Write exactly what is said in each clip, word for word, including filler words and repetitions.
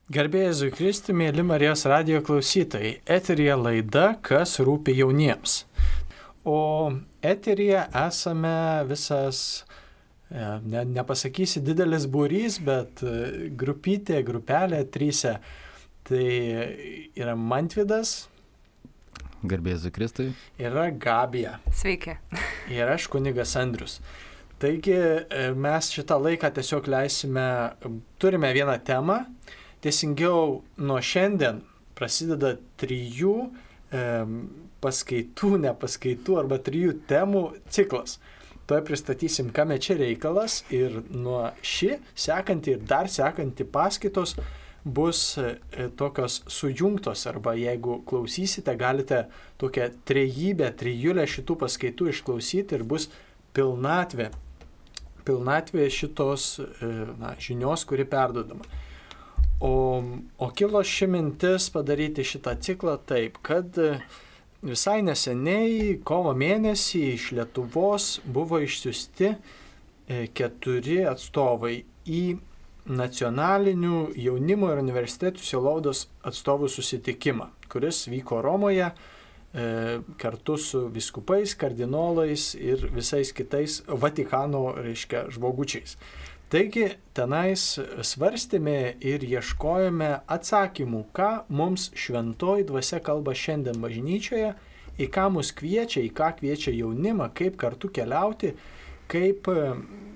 Garbė Jėzui Kristui, mėly Marijos radijo klausytojai, eteryje laida Kas rūpi jauniems. O eteryje esame visas, ne, nepasakysi didelis būrys, bet grupytė, grupelė, tryse. Tai yra Mantvydas. Garbė Jėzui Kristui. Yra Gabija. Sveiki. Ir aš kunigas Andrius. Taigi mes šitą laiką tiesiog leisime, turime vieną temą. Teisingiau, nuo šiandien prasideda trijų e, paskaitų, ne paskaitų arba trijų temų ciklas. Tuoj pristatysim, kame čia reikalas ir nuo ši sekanti ir dar sekanti paskaitos bus e, tokios sujungtos arba jeigu klausysite, galite tokią trejybę, trijulę šitų paskaitų išklausyti ir bus pilnatvė, pilnatvė šitos e, na, žinios, kuri perduodama. O, o kilo ši mintis padaryti šitą ciklą taip, kad visai neseniai, kovo mėnesį iš Lietuvos buvo išsiųsti keturi atstovai į nacionalinių jaunimo ir universitetų sielovados atstovų susitikimą, kuris vyko Romoje e, kartu su vyskupais, kardinolais ir visais kitais Vatikano, reiškia, žmogučiais. Taigi, tenais svarstėme ir ieškojome atsakymų, ką mums šventoji dvasia kalba šiandien bažnyčioje, į ką mus kviečia, į ką kviečia jaunimą, kaip kartu keliauti, kaip e,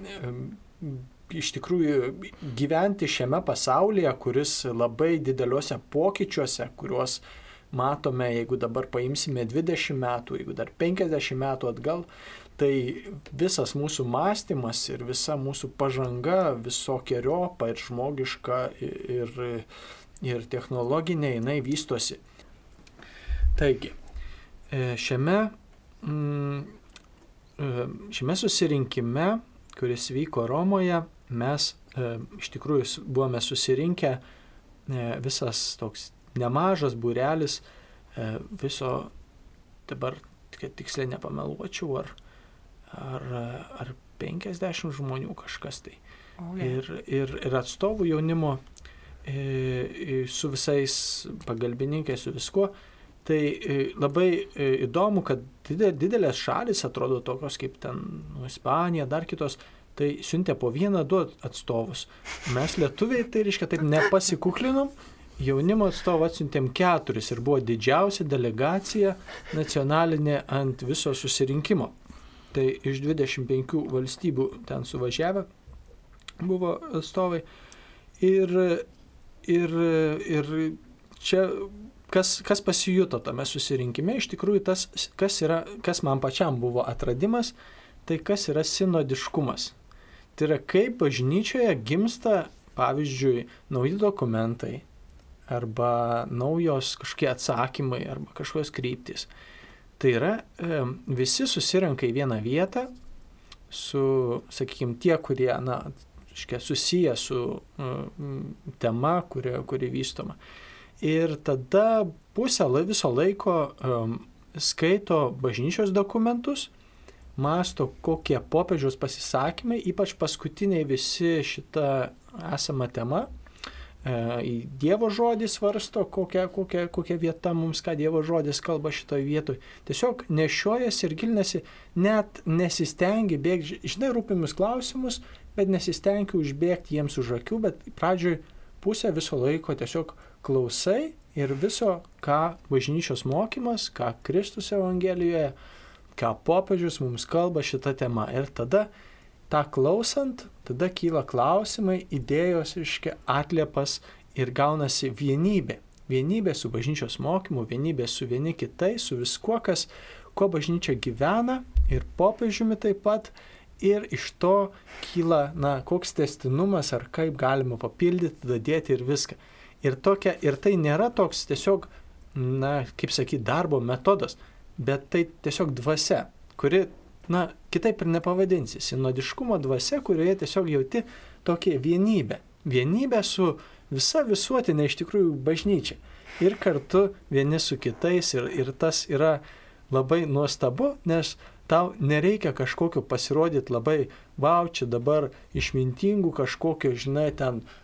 iš tikrųjų gyventi šiame pasaulyje, kuris labai dideliuose pokyčiuose, kuriuos matome, jeigu dabar paimsime dvidešimt metų, jeigu dar penkiasdešimt metų atgal, tai visas mūsų mąstymas ir visa mūsų pažanga visokiojopa ir žmogiška ir, ir technologinė, jinai vystosi. Taigi, šiame, šiame susirinkime, kuris vyko Romoje, mes iš tikrųjų buvome susirinkę visas toks nemažas būrelis viso, dabar tiksliai nepameluočiau, ar Ar, ar penkiasdešimt žmonių kažkas tai. Oh, yeah. ir, ir, ir atstovų jaunimo e, su visais pagalbininkais, su viskuo. Tai e, labai e, įdomu, kad didelės šalis, atrodo tokios kaip ten nu, Ispanija, dar kitos, tai siuntė po vieną, du atstovus. Mes lietuviai, tai reiškia, taip nepasikuklinom, jaunimo atstovų atsiuntėm keturis ir buvo didžiausia delegacija nacionalinė ant viso susirinkimo. Tai iš dvidešimt penkių valstybių ten suvažiavę buvo atstovai. Ir, ir, ir čia, kas, kas pasijuto tame susirinkime, iš tikrųjų tas, kas, yra, kas man pačiam buvo atradimas, tai kas yra sinodiškumas. Tai yra, kaip bažnyčioje gimsta, pavyzdžiui, nauji dokumentai, arba naujos kažkokie atsakymai, arba kažkokios kryptys. Tai yra, visi susirenka į vieną vietą su, sakykime, tie, kurie, na, susiję su uh, tema, kuri, kuri vystoma. Ir tada pusę viso laiko um, skaito bažnyčios dokumentus, mąsto, kokie popiežiaus pasisakymai, ypač paskutiniai visi šita esama tema. Į Dievo žodį svarsto, kokia, kokia, kokia vieta mums, ką Dievo žodis kalba šitoje vietoje. Tiesiog nešiojasi ir gilinasi, net nesistengia bėgti, žinai, rūpimus klausimus, bet nesistengia užbėgti jiems už akių, bet pradžioj pusę viso laiko tiesiog klausai ir viso, ką bažnyčios mokymas, ką Kristus Evangelijoje, ką popiežius mums kalba šitą temą. Ir tada tą klausant, tada kyla klausimai, idėjos, reiškia, atliepas ir gaunasi vienybė. Vienybė su bažnyčios mokymu, vienybė su vieni kitais, su viskuo, kas, ko bažnyčia gyvena ir popiežiumi taip pat. Ir iš to kyla, na, koks tęstinumas ar kaip galima papildyti, dadėti ir viską. Ir, tokia, ir tai nėra toks tiesiog, na, kaip sakyti, darbo metodas, bet tai tiesiog dvasia, kuri, na, kitaip ir nepavadinsi, sinodiškumo dvasia, kurioje tiesiog jauti tokią vienybę. Vienybę su visa visuotinė iš tikrųjų bažnyčia. Ir kartu vieni su kitais ir, ir tas yra labai nuostabu, nes tau nereikia kažkokio pasirodyti labai, wow, čia dabar išmintingų kažkokio, žinai, ten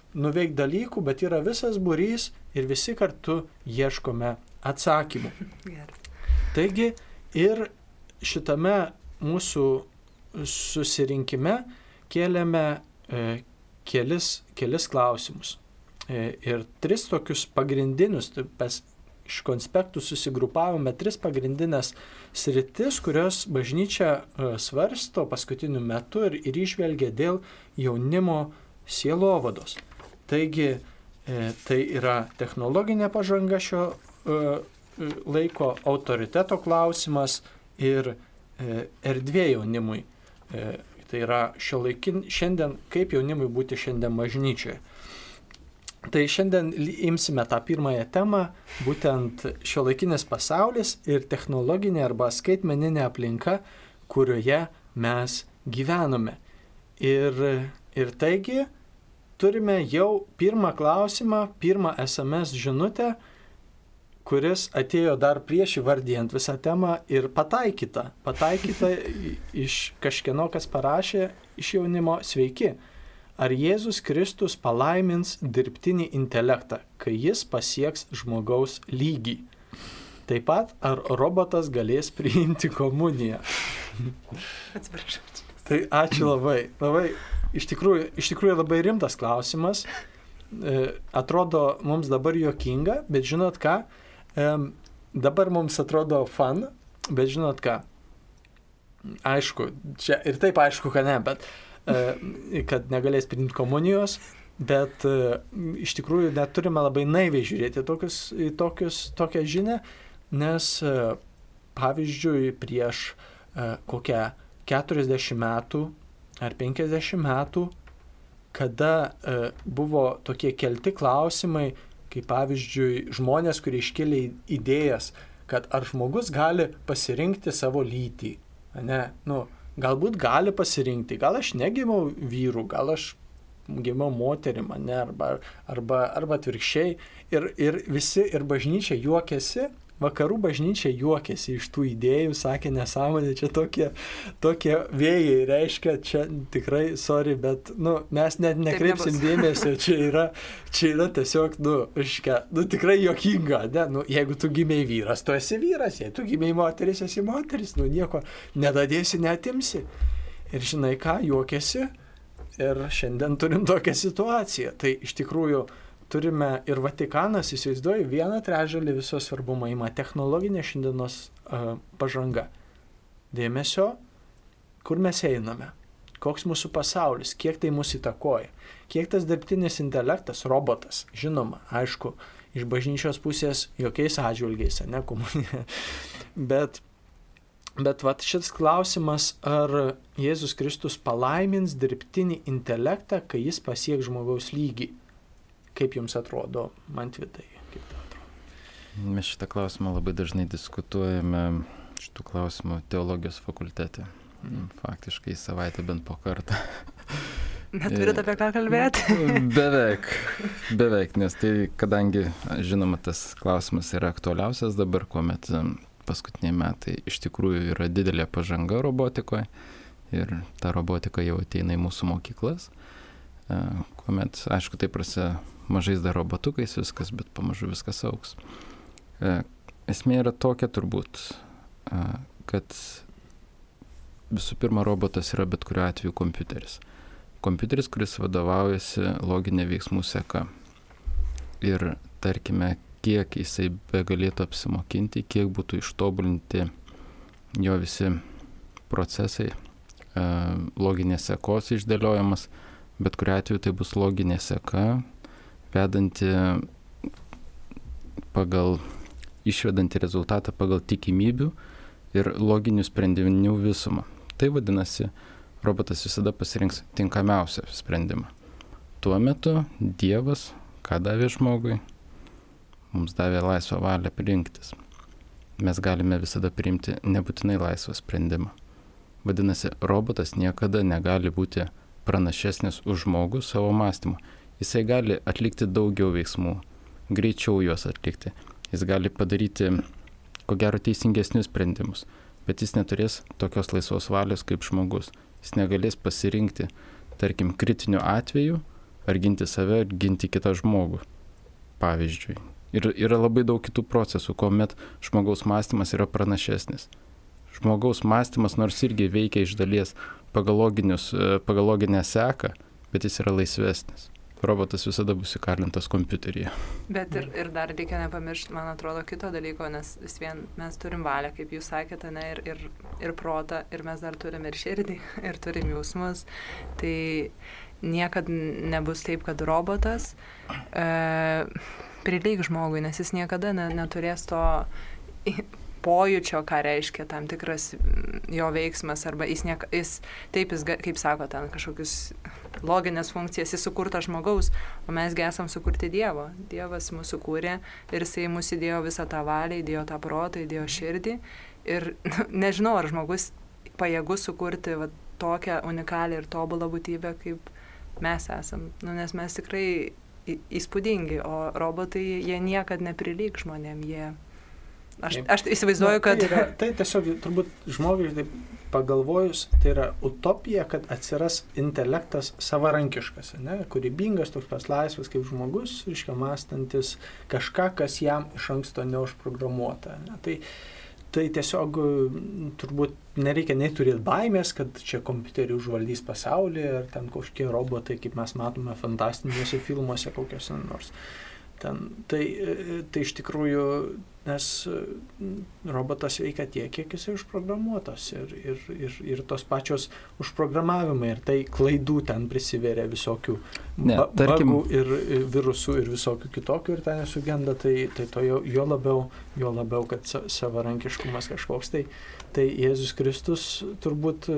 nuveikti dalykų, bet yra visas būrys ir visi kartu ieškome atsakymų. Taigi ir šitame mūsų susirinkime kėlėme e, kelis, kelis klausimus. E, ir tris tokius pagrindinius, mes iš konspektų susigrupavome tris pagrindinės sritis, kurios bažnyčia e, svarsto paskutiniu metu ir, ir išvelgia dėl jaunimo sielovados. Taigi e, tai yra technologinė pažanga šio e, laiko, autoriteto klausimas ir e, erdvė jaunimui. E, tai yra šiuolaikin, šiandien, kaip jaunimui būti šiandien bažnyčioje. Tai šiandien imsime tą pirmąją temą, būtent šiuolaikinis pasaulis ir technologinė arba skaitmeninė aplinka, kurioje mes gyvename. Ir, ir taigi turime jau pirmą klausimą, pirmą es em es žinutę, kuris atėjo dar prieš įvardijant visą temą ir pataikyta. Pataikyta iš kažkieno, kas parašė iš jaunimo: sveiki. Ar Jėzus Kristus palaimins dirbtinį intelektą, kai jis pasieks žmogaus lygį? Taip pat, ar robotas galės priimti komuniją? Atsiprašau. Tai ačiū labai. labai iš, tikrųjų, iš tikrųjų labai rimtas klausimas. E, atrodo mums dabar juokinga, bet žinot ką? E, dabar mums atrodo fun, bet žinot ką? Aišku, čia ir taip aišku, kad ne, bet kad negalės priimti komunijos, bet iš tikrųjų net turime labai naiviai žiūrėti tokius, tokius, tokią žinią, nes pavyzdžiui prieš kokią keturiasdešimt metų ar penkiasdešimt metų, kada buvo tokie kelti klausimai, kaip pavyzdžiui žmonės, kurie iškėlė idėjas, kad ar žmogus gali pasirinkti savo lytį, ne, nu, galbūt gali pasirinkti, gal aš negimiau vyrų, gal aš gimiau moterim, ne, arba, arba, arba atvirkščiai. Ir, ir visi, ir bažnyčia juokėsi, vakarų bažnyčia juokėsi iš tų idėjų, sakė nesąmonė, čia tokie, tokie vėjai, reiškia, čia tikrai, sorry, bet nu, mes net nekreipsim dėmesio, čia yra, čia yra tiesiog, nu, reiškia, nu, tikrai juokinga, ne, nu, jeigu tu gimei vyras, tu esi vyras, jei tu gimei moteris, esi moteris, nu, nieko nedadėsi, netimsi. Ir žinai ką, juokėsi ir šiandien turim tokią situaciją. Tai iš tikrųjų turime ir Vatikanas, įsivaizduoju, vieną trečdalį viso svarbumo ima technologinė šiandienos uh, pažanga. Dėmesio, kur mes einame, koks mūsų pasaulis, kiek tai mus įtakoja, kiek tas dirbtinis intelektas, robotas, žinoma, aišku, iš bažnyčios pusės jokiais atžvilgiais, ne komunija, bet, bet vat šis klausimas, ar Jėzus Kristus palaimins dirbtinį intelektą, kai jis pasieks žmogaus lygį. Kaip jums atrodo, Mantvidai? Kaip tai atrodo? Mes šitą klausimą labai dažnai diskutuojame šitų klausimų teologijos fakultete. Mm. Faktiškai savaitę bent po kartą. Neturit apie ką kalbėti? Beveik, beveik, nes tai, kadangi, žinoma, tas klausimas yra aktualiausias dabar, kuomet paskutiniai metai iš tikrųjų yra didelė pažanga robotikoje ir ta robotika jau ateina į mūsų mokyklas, kuomet, aišku, tai prasideda mažais dar robotukais viskas, bet pamažu viskas augs. Esmė yra tokia turbūt, kad visų pirma robotas yra bet kuriuo atveju kompiuteris. Kompiuteris, kuris vadovaujasi loginė veiksmų seka. Ir tarkime, kiek jisai begalėtų apsimokinti, kiek būtų ištobulinti jo visi procesai, loginės sekos išdėliojamas, bet kuriuo atveju tai bus loginė seka, vedanti pagal, išvedanti rezultatą pagal tikimybių ir loginių sprendinių visumą. Tai vadinasi, robotas visada pasirinks tinkamiausią sprendimą. Tuo metu Dievas, ką davė žmogui, mums davė laisvą valią rinktis. Mes galime visada priimti nebūtinai laisvą sprendimą. Vadinasi, robotas niekada negali būti pranašesnis už žmogų savo mąstymu. Jisai gali atlikti daugiau veiksmų, greičiau juos atlikti. Jis gali padaryti, ko gero, teisingesnius sprendimus, bet jis neturės tokios laisvos valios kaip žmogus. Jis negalės pasirinkti, tarkim, kritiniu atveju ar ginti save, ar ginti kitą žmogų, pavyzdžiui. Ir yra labai daug kitų procesų, kuomet žmogaus mąstymas yra pranašesnis. Žmogaus mąstymas nors irgi veikia iš dalies pagal loginę seką, bet jis yra laisvesnis. Robotas visada bus įkalintas kompiuteryje. Bet ir, ir dar reikia nepamiršti, man atrodo, kito dalyko, nes vis vien mes turim valią, kaip jūs sakėte, ne, ir, ir, ir protą, ir mes dar turim ir širdį, ir turim jausmus. Tai niekad nebus taip, kad robotas e, prilyg žmogui, nes jis niekada ne, neturės to pojūčio, ką reiškia tam tikras jo veiksmas, arba jis, niek, jis taip, jis, kaip sako, ten kažkokius loginės funkcijas, jis sukurta žmogaus, o mesgi esam sukurti Dievo. Dievas mūsų kūrė ir jisai mūsų įdėjo visą tą valią, įdėjo tą protą, įdėjo širdį. Ir nežinau, ar žmogus pajėgus sukurti va, tokią unikalią ir tobulą būtybę, kaip mes esam. Nu, nes mes tikrai įspūdingi, o robotai, jie niekad neprilyg žmonėm. Jie Aš, aš įsivaizduoju, kad... Na, tai, yra, tai tiesiog turbūt žmogui taip pagalvojus, tai yra utopija, kad atsiras intelektas savarankiškas, ne? Kūrybingas, toks pas laisvas kaip žmogus, reiškia mąstantis kažką, kas jam iš anksto neužprogramuota. Ne? Tai, tai tiesiog turbūt nereikia nei turėti baimės, kad čia kompiuteriai užvaldys pasaulį, ar ten kažkokie robotai, kaip mes matome fantastiniuose filmuose kokiuose nors. Ten, tai, tai iš tikrųjų, nes robotas veikia tiek, kiek jis užprogramuotas ir, ir, ir, ir tos pačios užprogramavimai ir tai klaidų ten prisiveria visokių ne, tarkim... bagų ir virusų ir visokių kitokių ir ten nesugenda, tai, tai to jo, jo, labiau, jo labiau, kad savarankiškumas kažkoks. Tai, tai Jėzus Kristus turbūt...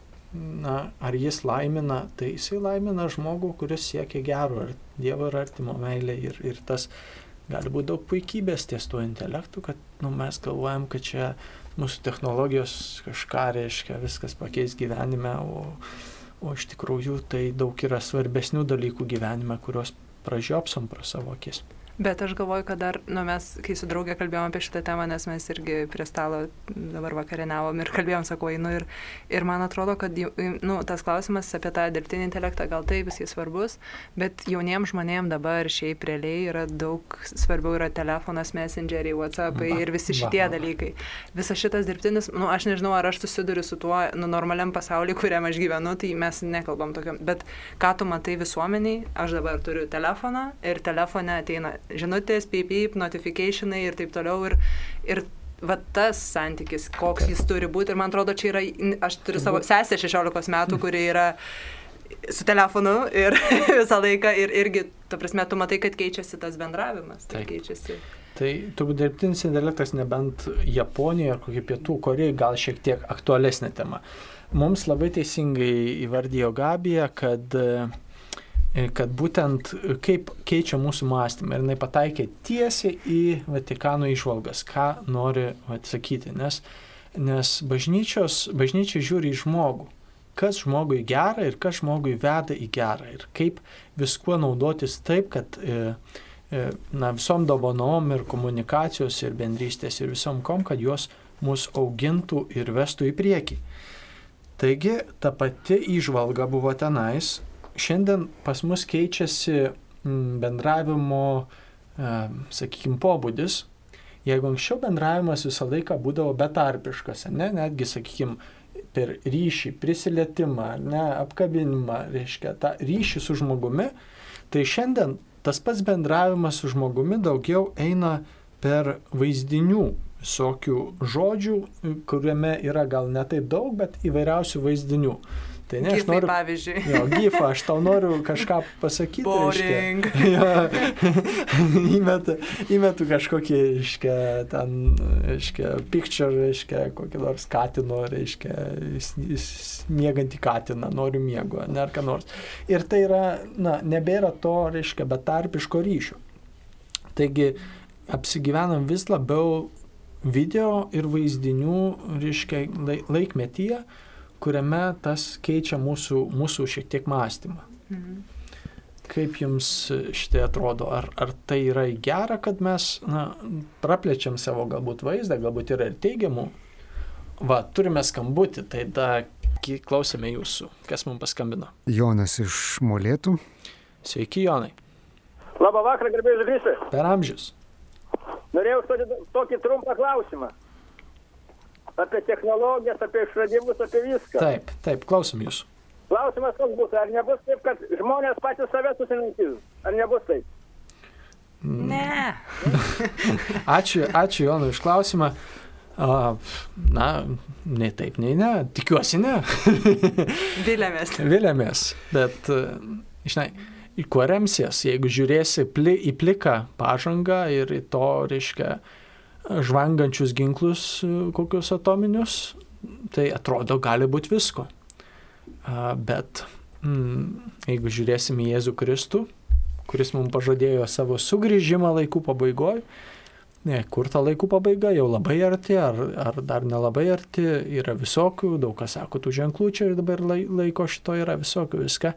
Na, ar jis laimina, tai jisai laimina žmogų, kuris siekia gero, ar Dievo ir artimo meilė ir, ir tas gali būti daug puikybės ties tuo intelektu, kad nu, mes galvojam, kad čia mūsų technologijos kažką reiškia, viskas pakeis gyvenime, o, o iš tikrųjų tai daug yra svarbesnių dalykų gyvenime, kuriuos pražiopsom pro savo akis. Bet aš galvoju, kad dar, nu, mes, kai su draugė kalbėjom apie šitą temą, nes mes irgi prie stalo dabar vakarieniavom ir kalbėjom, sakau, einu ir, ir man atrodo, kad, nu, tas klausimas apie tą dirbtinį intelektą gal taip jis svarbus, bet jauniems žmonėms dabar šiaip realiai yra daug svarbiau yra telefonas, messengeriai, WhatsAppai va, ir visi šitie va. dalykai. Visas šitas dirbtinis, nu, aš nežinau, ar aš susiduriu su tuo, nu, normaliam pasauliu, kuriam aš gyvenu, tai mes nekalbam tokiam, bet ką tu matai visuomeniai, aš dabar turiu telefoną ir telefone ateina žinutės, pip, pip, notificationai ir taip toliau. Ir, ir va tas santykis, koks jis turi būti. Ir man atrodo, čia yra, aš turiu savo sesę šešiolikos metų, kuri yra su telefonu ir visą laiką. Ir irgi, ta prasme, tu matai, kad keičiasi tas bendravimas. Tai keičiasi. Tai turbūt dirbtinis intelektas nebent Japonijoje ar kokie Pietų Korėjai gal šiek tiek aktualesnė tema. Mums labai teisingai įvardijo Gabija, kad kad būtent kaip keičia mūsų mąstymą. Ir jinai pataikė tiesiai į Vatikano įžvalgas, ką nori atsakyti. Nes, nes bažnyčios, bažnyčia žiūri į žmogų, kas žmogui gera ir kas žmogui veda į gerą. Ir kaip viskuo naudotis taip, kad na, visom dovanom ir komunikacijos ir bendrystės ir visom kom, kad jos mus augintų ir vestų į priekį. Taigi, ta pati įžvalga buvo tenais. Šiandien pas mus keičiasi bendravimo, sakykime, pobūdis. Jeigu anksčiau bendravimas visą laiką būdavo betarpiškas, ne, netgi, sakykime, per ryšį, prisilietimą, ne, apkabinimą, reiškia, tą ryšį su žmogumi, tai šiandien tas pats bendravimas su žmogumi daugiau eina per vaizdinių visokių žodžių, kuriame yra gal ne taip daug, bet įvairiausių vaizdinių. Tai ne, Gifai, aš noriu, pavyzdžiui. Jo, gifą, aš tau noriu kažką pasakyti. Boring. Reiškia, įmetu, įmetu kažkokį, reiškia, ten, reiškia, picture, reiškia, kokį nors katino, reiškia, jis, jis miegantį katiną, noriu miego, ne ar ką nors. Ir tai yra, na, nebėra to, reiškia, betarpiško ryšio. Taigi, apsigyvenam vis labiau video ir vaizdinių, reiškia, laikmetyje, kuriame tas keičia mūsų, mūsų šiek tiek mąstymą. Mhm. Kaip jums šitai atrodo? Ar, ar tai yra gera, kad mes na, praplečiam savo galbūt vaizdą, galbūt yra ir teigiamų? Va, turime skambutį, tai da klausėme jūsų. Kas mums paskambino? Jonas iš Molėtų. Sveiki, Jonai. Labą vakarą, garbėjus Kristai. Per amžius. Norėjau tokį, tokį trumpą klausimą. Apie technologijas, apie išradimus, apie viską. Taip, taip, klausom jūsų. Klausimas koks bus, ar nebus taip, kad žmonės patys save susinaikins? Ar nebus taip? Ne. Ačiū, ačiū Jonui už klausimą. A, na, nei taip, nei ne. Tikiuosi ne. Vilėmės. Vilėmės. Bet, žinai, į kuo remsies, jeigu žiūrėsi pli, į pliką pažangą ir į to, reiškia, žvangančius ginklus kokius atominius, tai atrodo gali būti visko. A, bet mm, jeigu žiūrėsim į Jėzų Kristų, kuris mums pažadėjo savo sugrįžimą laikų pabaigoje, ne, kur ta laikų pabaiga, jau labai arti, ar, ar dar nelabai arti, yra visokių, daug kas sako, tų ženklų čia ir dabar laiko šito yra visokių viską.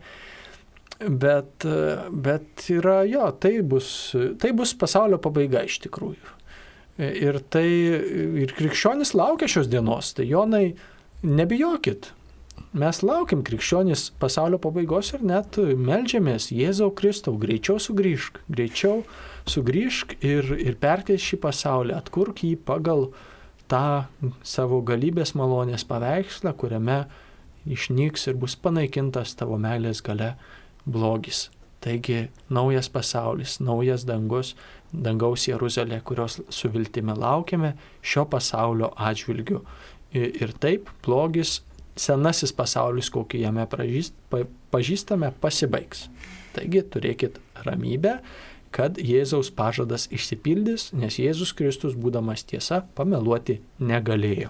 Bet, bet yra, jo, tai bus, tai bus pasaulio pabaiga iš tikrųjų. Ir tai, ir krikščionis laukia šios dienos, tai Jonai, nebijokit. Mes laukiam krikščionis pasaulio pabaigos ir net meldžiamės, Jėzau Kristau, greičiau sugrįžk, greičiau sugrįžk ir, ir perkeis šį pasaulį, atkurk jį pagal tą savo galybės malonės paveikslą, kuriame išnyks ir bus panaikintas tavo meilės gale blogis. Taigi naujas pasaulis, naujas dangus, dangaus Jeruzalė, kurios su viltimi laukiame šio pasaulio atžvilgiu. Ir, ir taip blogis, senasis pasaulis, kokį jame pražįst, pa, pažįstame, pasibaigs. Taigi turėkit ramybę, kad Jėzaus pažadas išsipildys, nes Jėzus Kristus, būdamas tiesa, pameluoti negalėjo.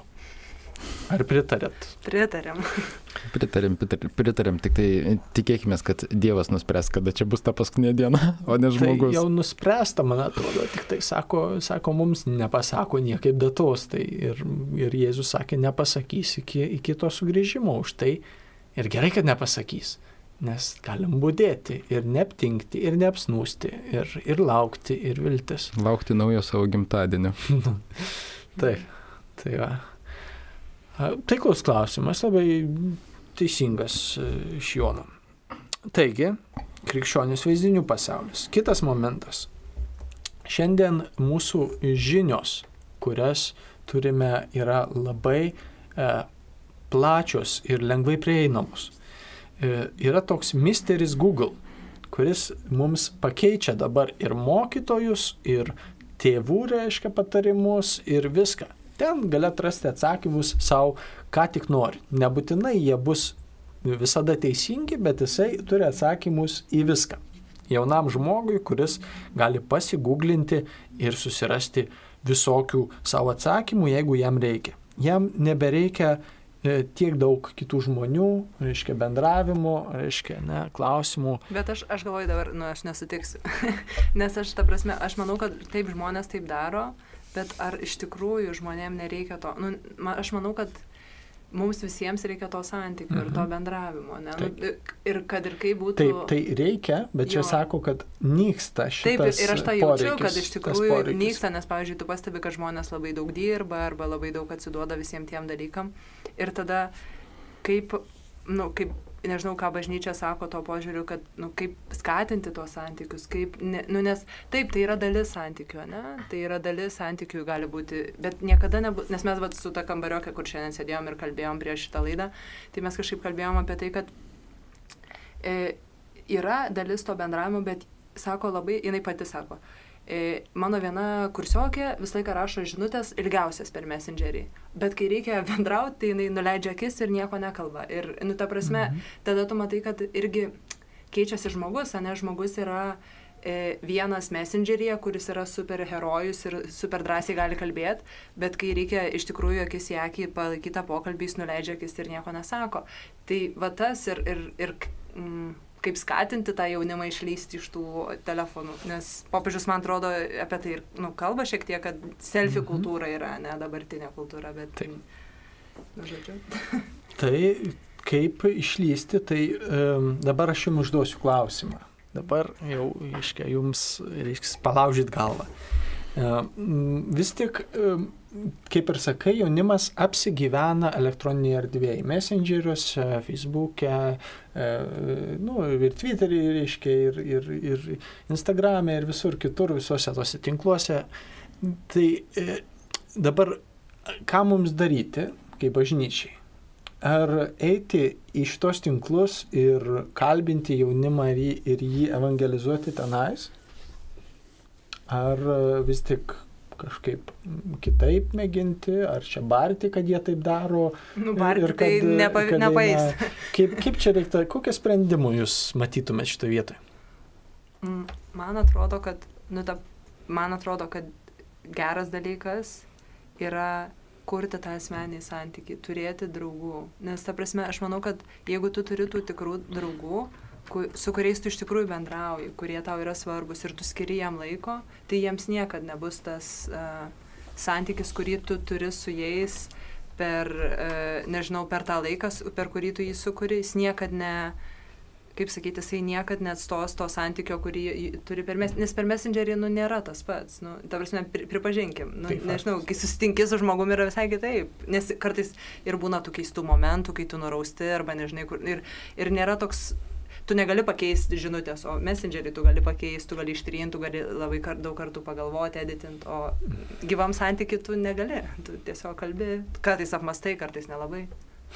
Ar pritarėt? Pritarėm. Pritarėm, pritarėm, pritarėm, tik tai tikėkime, kad Dievas nuspręs, kada čia bus ta paskutinė diena, o ne žmogus. Tai jau nuspręsta, man atrodo, tik tai sako, sako mums nepasako niekaip datos, tai ir, ir Jėzus sakė, nepasakys iki, iki to sugrįžimo, už tai ir gerai, kad nepasakys, nes galim budėti ir neaptingti, ir neapsnūsti, ir, ir laukti, ir viltis. Laukti naujo savo gimtadienio. Taip, tai va. Taiklus klausimas, labai teisingas iš Jono. Taigi, krikščionis vaizdinių pasaulis. Kitas momentas. Šiandien mūsų žinios, kurias turime, yra labai e, plačios ir lengvai prieinamos. E, yra toks misteris Google, kuris mums pakeičia dabar ir mokytojus, ir tėvų, reiškia, patarimus, ir viską. Ten gali atrasti atsakymus savo, ką tik nori. Nebūtinai jie bus visada teisingi, bet jisai turi atsakymus į viską. Jaunam žmogui, kuris gali pasigūglinti ir susirasti visokių savo atsakymų, jeigu jam reikia. Jam nebereikia e, tiek daug kitų žmonių, reiškia bendravimo, reiškia ne, klausimų. Bet aš, aš galvoju dabar, nu aš nesutiksiu. Nes aš, ta prasme, aš manau, kad taip žmonės taip daro, bet ar iš tikrųjų žmonėm nereikia to? Nu, aš manau, kad mums visiems reikia to santykio mhm. ir to bendravimo. Ne? Nu, ir kad ir kaip būtų... Taip, tai reikia, bet čia jo. Sako, kad nyksta šitas poreikis. Taip, ir aš tą jaučiu, kad iš tikrųjų nyksta, nes, pavyzdžiui, tu pastebi, kad žmonės labai daug dirba arba labai daug atsiduoda visiems tiem dalykam. Ir tada kaip, nu, kaip nežinau, ką bažnyčia sako to požiūriu, kad, nu, kaip skatinti tuos santykius, kaip, ne, nu, nes taip, tai yra dalis santykių, ne? Tai yra dalis santykių gali būti, bet niekada nebūtų, nes mes vat, su ta kambariokė, kur šiandien sėdėjom ir kalbėjom prieš šitą laidą, tai mes kažkaip kalbėjom apie tai, kad e, yra dalis to bendravimo, bet sako labai, jinai pati sako, e, mano viena kursiokė visą laiką rašo žinutės ilgiausias per Messengerį, bet kai reikia bendrauti, tai jinai nuleidžia akis ir nieko nekalba. Ir, nu, ta prasme, mhm. tada tu matai, kad irgi keičiasi žmogus, ane, žmogus yra e, vienas Messengeryje, kuris yra super herojus ir super drąsiai gali kalbėti, bet kai reikia iš tikrųjų akis į akį palaikytą pokalbį, jis nuleidžia akis ir nieko nesako. Tai va tas ir, ir, ir mm, kaip skatinti tą jaunimą išleisti iš tų telefonų, nes popiežius, man atrodo, apie tai ir, nu, kalba šiek tiek, kad selfie mm-hmm. kultūra yra, ne dabartinė kultūra, bet tai, nu, žodžiu. Tai kaip išlysti, tai um, dabar aš jums užduosiu klausimą. Dabar jau, reiškia, jums reiškia palaužyt galvą. Um, vis tik um, kaip ir sakai, jaunimas apsigyvena elektroninėje erdvėje, Messengeriuose, Facebook'e, e, nu, ir Twitter'e, reiškia, ir, ir, ir Instagram'e, ir visur kitur, visuose tose tinkluose. Tai e, dabar, ką mums daryti, kaip bažnyčiai? Ar eiti į šitos tinklus ir kalbinti jaunimą ir jį, ir jį evangelizuoti tenais? Ar vis tik kažkaip kitaip mėginti, ar čia barti, kad jie taip daro? Nu, barti tai nepa, nepais. Na, kaip, kaip čia reiktų, kokią sprendimų jūs matytumėte šitoje vietoje? Man atrodo, kad, nu, ta, man atrodo, kad geras dalykas yra kurti tą asmenį santykį, turėti draugų. Nes, ta prasme, aš manau, kad jeigu tu turi tų tikrų draugų, su kuriais tu iš tikrųjų bendrauji, kurie tau yra svarbus ir tu skiri jam laiko, tai jiems niekad nebus tas uh, santykis, kurį tu turi su jais per, uh, nežinau, per tą laiką, per kurį tu jį sukuri, jis niekad ne, kaip sakyti, jisai niekad neatstos to santykio, kurį turi per mes, nes per Messengerį, nu, nėra tas pats, nu, ta prasme, pri, pripažinkim, nu, taip, nežinau, kai susitinki su žmogumi yra visai kitaip, nes kartais ir būna tų keistų momentų, kai tu nurausti, arba nežinai, kur, ir, ir nėra toks, tu negali pakeisti žinutės, o Messengerį tu gali pakeisti, tu gali ištrinti, tu gali labai kart, daug kartų pagalvoti, editinti, o gyvam santykiui tu negali, tu tiesiog kalbi, kartais apmastai, kartais nelabai.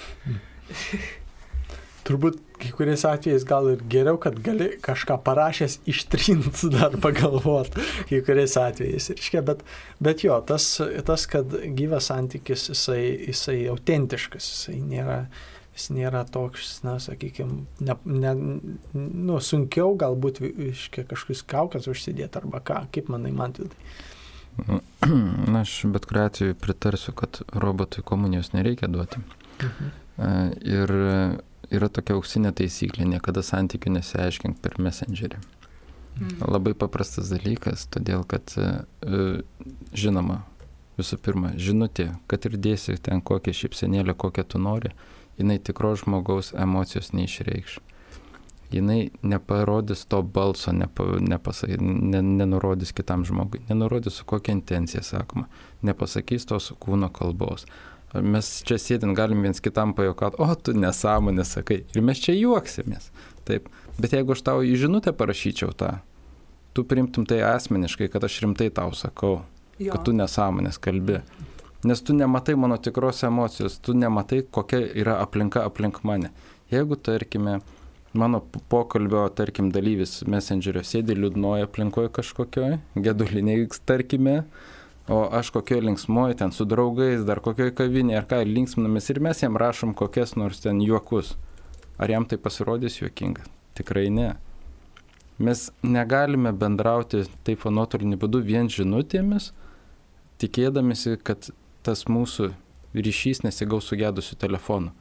Turbūt kai kuriais atvejais gal ir geriau, kad gali kažką parašęs ištrinti dar pagalvot, kai kuriais atvejais. Reiškia, bet, bet jo, tas, tas, kad gyvas santykis, jisai, jisai autentiškas, jisai nėra, jis nėra toks, na, sakykime, ne, ne, nu, sunkiau galbūt reiškia, kažkokius kaukas užsidėti arba ką, kaip manai, Mantvidai? Na, aš bet kuriuo atveju pritarsiu, kad robotui komunijos nereikia duoti. Mhm. Ir yra tokia auksinė taisyklė, niekada santykių nesiaiškink per Messengerį. Mm. Labai paprastas dalykas, todėl kad, žinoma, visų pirma, žinutė, kad ir dėsi ten kokią šypsenėlę, kokią tu nori, jinai tikro žmogaus emocijos neišreikš. Jinai neparodys to balso, nepa, nepasakys, ne, nenurodys kitam žmogui, nenurodys su kokia intencija sakoma, nepasakys tos kūno kalbos. Mes čia sėdint galim viens kitam pajokauti, o tu nesąmonę sakai. Ir mes čia juoksimės. Taip. Bet jeigu aš tau į žinutę parašyčiau tą, tu priimtum tai asmeniškai, kad aš rimtai tau sakau, jo. Kad tu nesąmonės kalbi. Nes tu nematai mano tikros emocijos, tu nematai, kokia yra aplinka aplink mane. Jeigu, tarkime, mano pokalbio, tarkim, dalyvis Messengerio sėdi liūdnoje aplinkoje kažkokioj, geduliniai, tarkime, o aš kokioje linksmoje ten su draugais, dar kokioje kavinėje, ar ką, linksminamės ir mes jam rašom kokias nors ten juokus. Ar jam tai pasirodys juokinga? Tikrai ne. Mes negalime bendrauti taip nuotoliniu būdu vien žinutėmis, tikėdamėsi, kad tas mūsų ryšys nesigaus sugedusiu telefonu.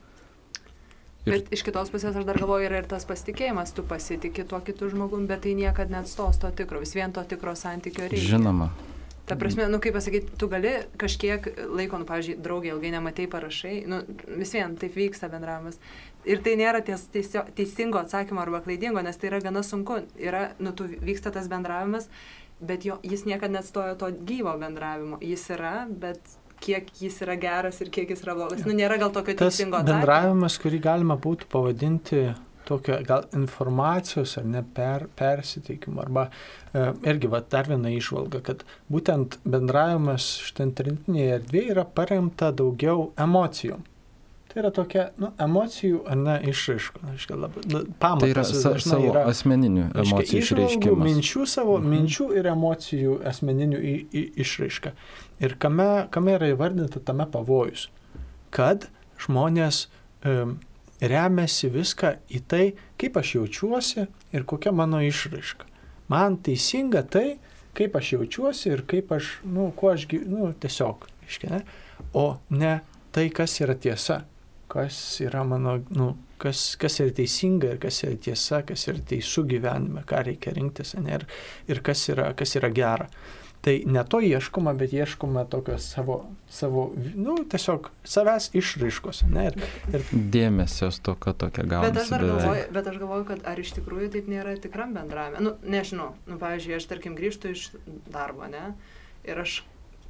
Ir... Bet iš kitos pusės aš dar galvoju, yra ir tas pasitikėjimas, tu pasitiki tuo kitu žmogum, bet tai niekad neatstos to tikro, vis vien to tikro santykio reikia. Žinoma. Ta prasme, nu kaip pasakyti, tu gali kažkiek laiko, nu pavyzdžiui, draugė ilgai nematei, parašai, nu vis vien taip vyksta bendravimas. Ir tai nėra ties, teisio, teisingo atsakymo arba klaidingo, nes tai yra gana sunku. Yra, nu tu vyksta tas bendravimas, bet jo, jis niekada neatstojo to gyvo bendravimo. Jis yra, bet kiek jis yra geras ir kiek jis yra blogas. Nu nėra gal tokio teisingo atsakymo. Tas bendravimas, kurį galima būtų pavadinti tokio gal informacijos ar ne per, persiteikimo. Arba e, irgi va, dar viena išvalga, kad būtent bendravimas šitą internetinėje erdvėje yra paremta daugiau emocijom. Tai yra tokia, nu, emocijų, ar ne, išraiška. Pamatas. Tai yra sa, savo yra, asmeninių emocijų išreiškimas. Minčių savo, mhm. minčių ir emocijų asmeninių į, į, išraiška. Ir kame, kame yra įvardinta tame pavojus, kad žmonės e, remiasi viską į tai, kaip aš jaučiuosi ir kokia mano išraiška. Man teisinga tai, kaip aš jaučiuosi ir kaip aš, nu, kuo aš, nu, tiesiog, iškia, ne? O ne tai, kas yra tiesa, kas yra mano, nu, kas, kas yra teisinga ir kas yra tiesa, kas yra teisų gyvenime, ką reikia rinktis, ne? Ir, ir kas yra, kas yra gera. Tai ne to ieškoma, bet ieškoma tokios savo, savo nu, tiesiog savęs išraiškos. Ne? Ir, ir... Dėmesio stoka tokia gaunasi. Bet aš dar galvoju, bet aš galvoju, kad ar iš tikrųjų taip nėra tikram bendravime. Nu, nežinau, nu, pavyzdžiui, aš tarkim grįžtu iš darbo, ne? Ir aš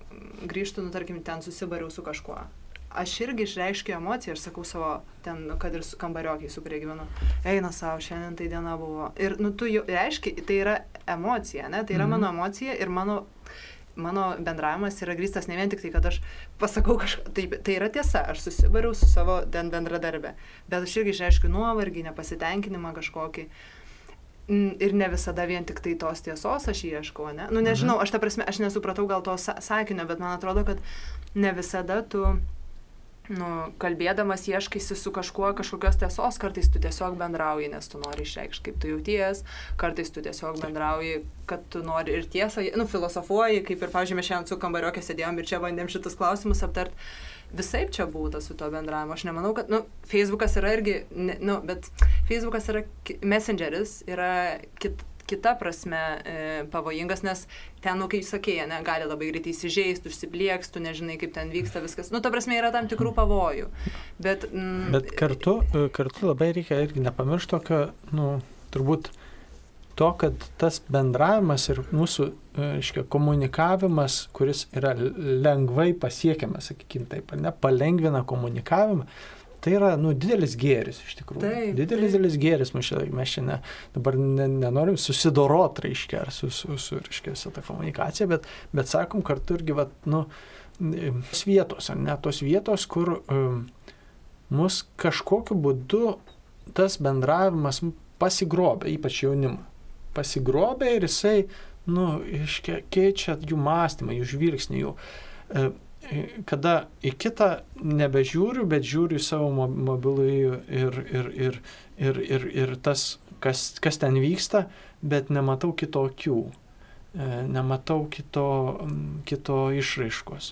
grįžtu, nu, tarkim, ten susibariau su kažkuo. Aš irgi išreiškiu emociją, aš sakau savo, ten, kad ir su kambariokiai, su kurie gyvenu, eina savo, šiandien tai diena buvo. Ir, nu, tu jau reiškia, tai yra emocija, ne? Tai yra mm. mano emocija ir mano, mano bendravimas yra grįstas ne vien tik tai, kad aš pasakau kažką, tai, tai yra tiesa, aš susibariau su savo ten bendradarbė, bet aš irgi išreiškiu nuovargį, nepasitenkinimą kažkokį. Ir ne visada vien tik tai tos tiesos aš ieškau, ne? Nu, nežinau, aš ta prasme, aš nesupratau gal to sakinio, bet man atrodo, kad ne visada tu, nu, kalbėdamas ieškaisi su kažkuo, kažkokios tiesos, kartais tu tiesiog bendrauji, nes tu nori išreikšti, kaip tu jauties, kartais tu tiesiog bendrauji, kad tu nori ir tiesą, nu, filosofuoji, kaip ir, pavyzdžiui, mes šiandien su kambariokė sėdėjom ir čia bandėm šitus klausimus aptart. Visaip čia būtų su to bendravimu. Aš nemanau, kad, nu, Facebookas yra irgi, ne, nu, bet Facebookas yra, Messengeris yra kit, kita prasme e, pavojingas, nes ten, nu, kai sakė, ne, gali labai greitai įsižeisti, užsiplieks, tu nežinai, kaip ten vyksta viskas. Nu, ta prasme, yra tam tikrų pavojų. Bet, mm, bet kartu, kartu labai reikia irgi nepamiršti tokio, nu, turbūt to, kad tas bendravimas ir mūsų, reiškia, komunikavimas, kuris yra lengvai pasiekiamas, sakykime taip, ne, palengvina komunikavimą, tai yra, nu, didelis gėris iš tikrųjų. Taip, didelis, taip. didelis gėris, mes čia, mes čia ne, dabar ne, nenorim susidorot, reiškia, ar su, su, su reiškia, su ta komunikacija, bet, bet sakom kartu irgi, vat, nu, tos vietos, ar ne, tos vietos, kur um, mus kažkokiu būdu tas bendravimas pasigrobia, ypač jaunimą. Pasigrobia ir jisai, nu, iškia, keičia jų mąstymą, jų žvilgsnį, jų. E, kada į kitą nebežiūriu, bet žiūriu į savo mobilųjį ir, ir, ir, ir, ir, ir tas, kas, kas ten vyksta, bet nematau kito akių, e, nematau kito, kito išraiškos.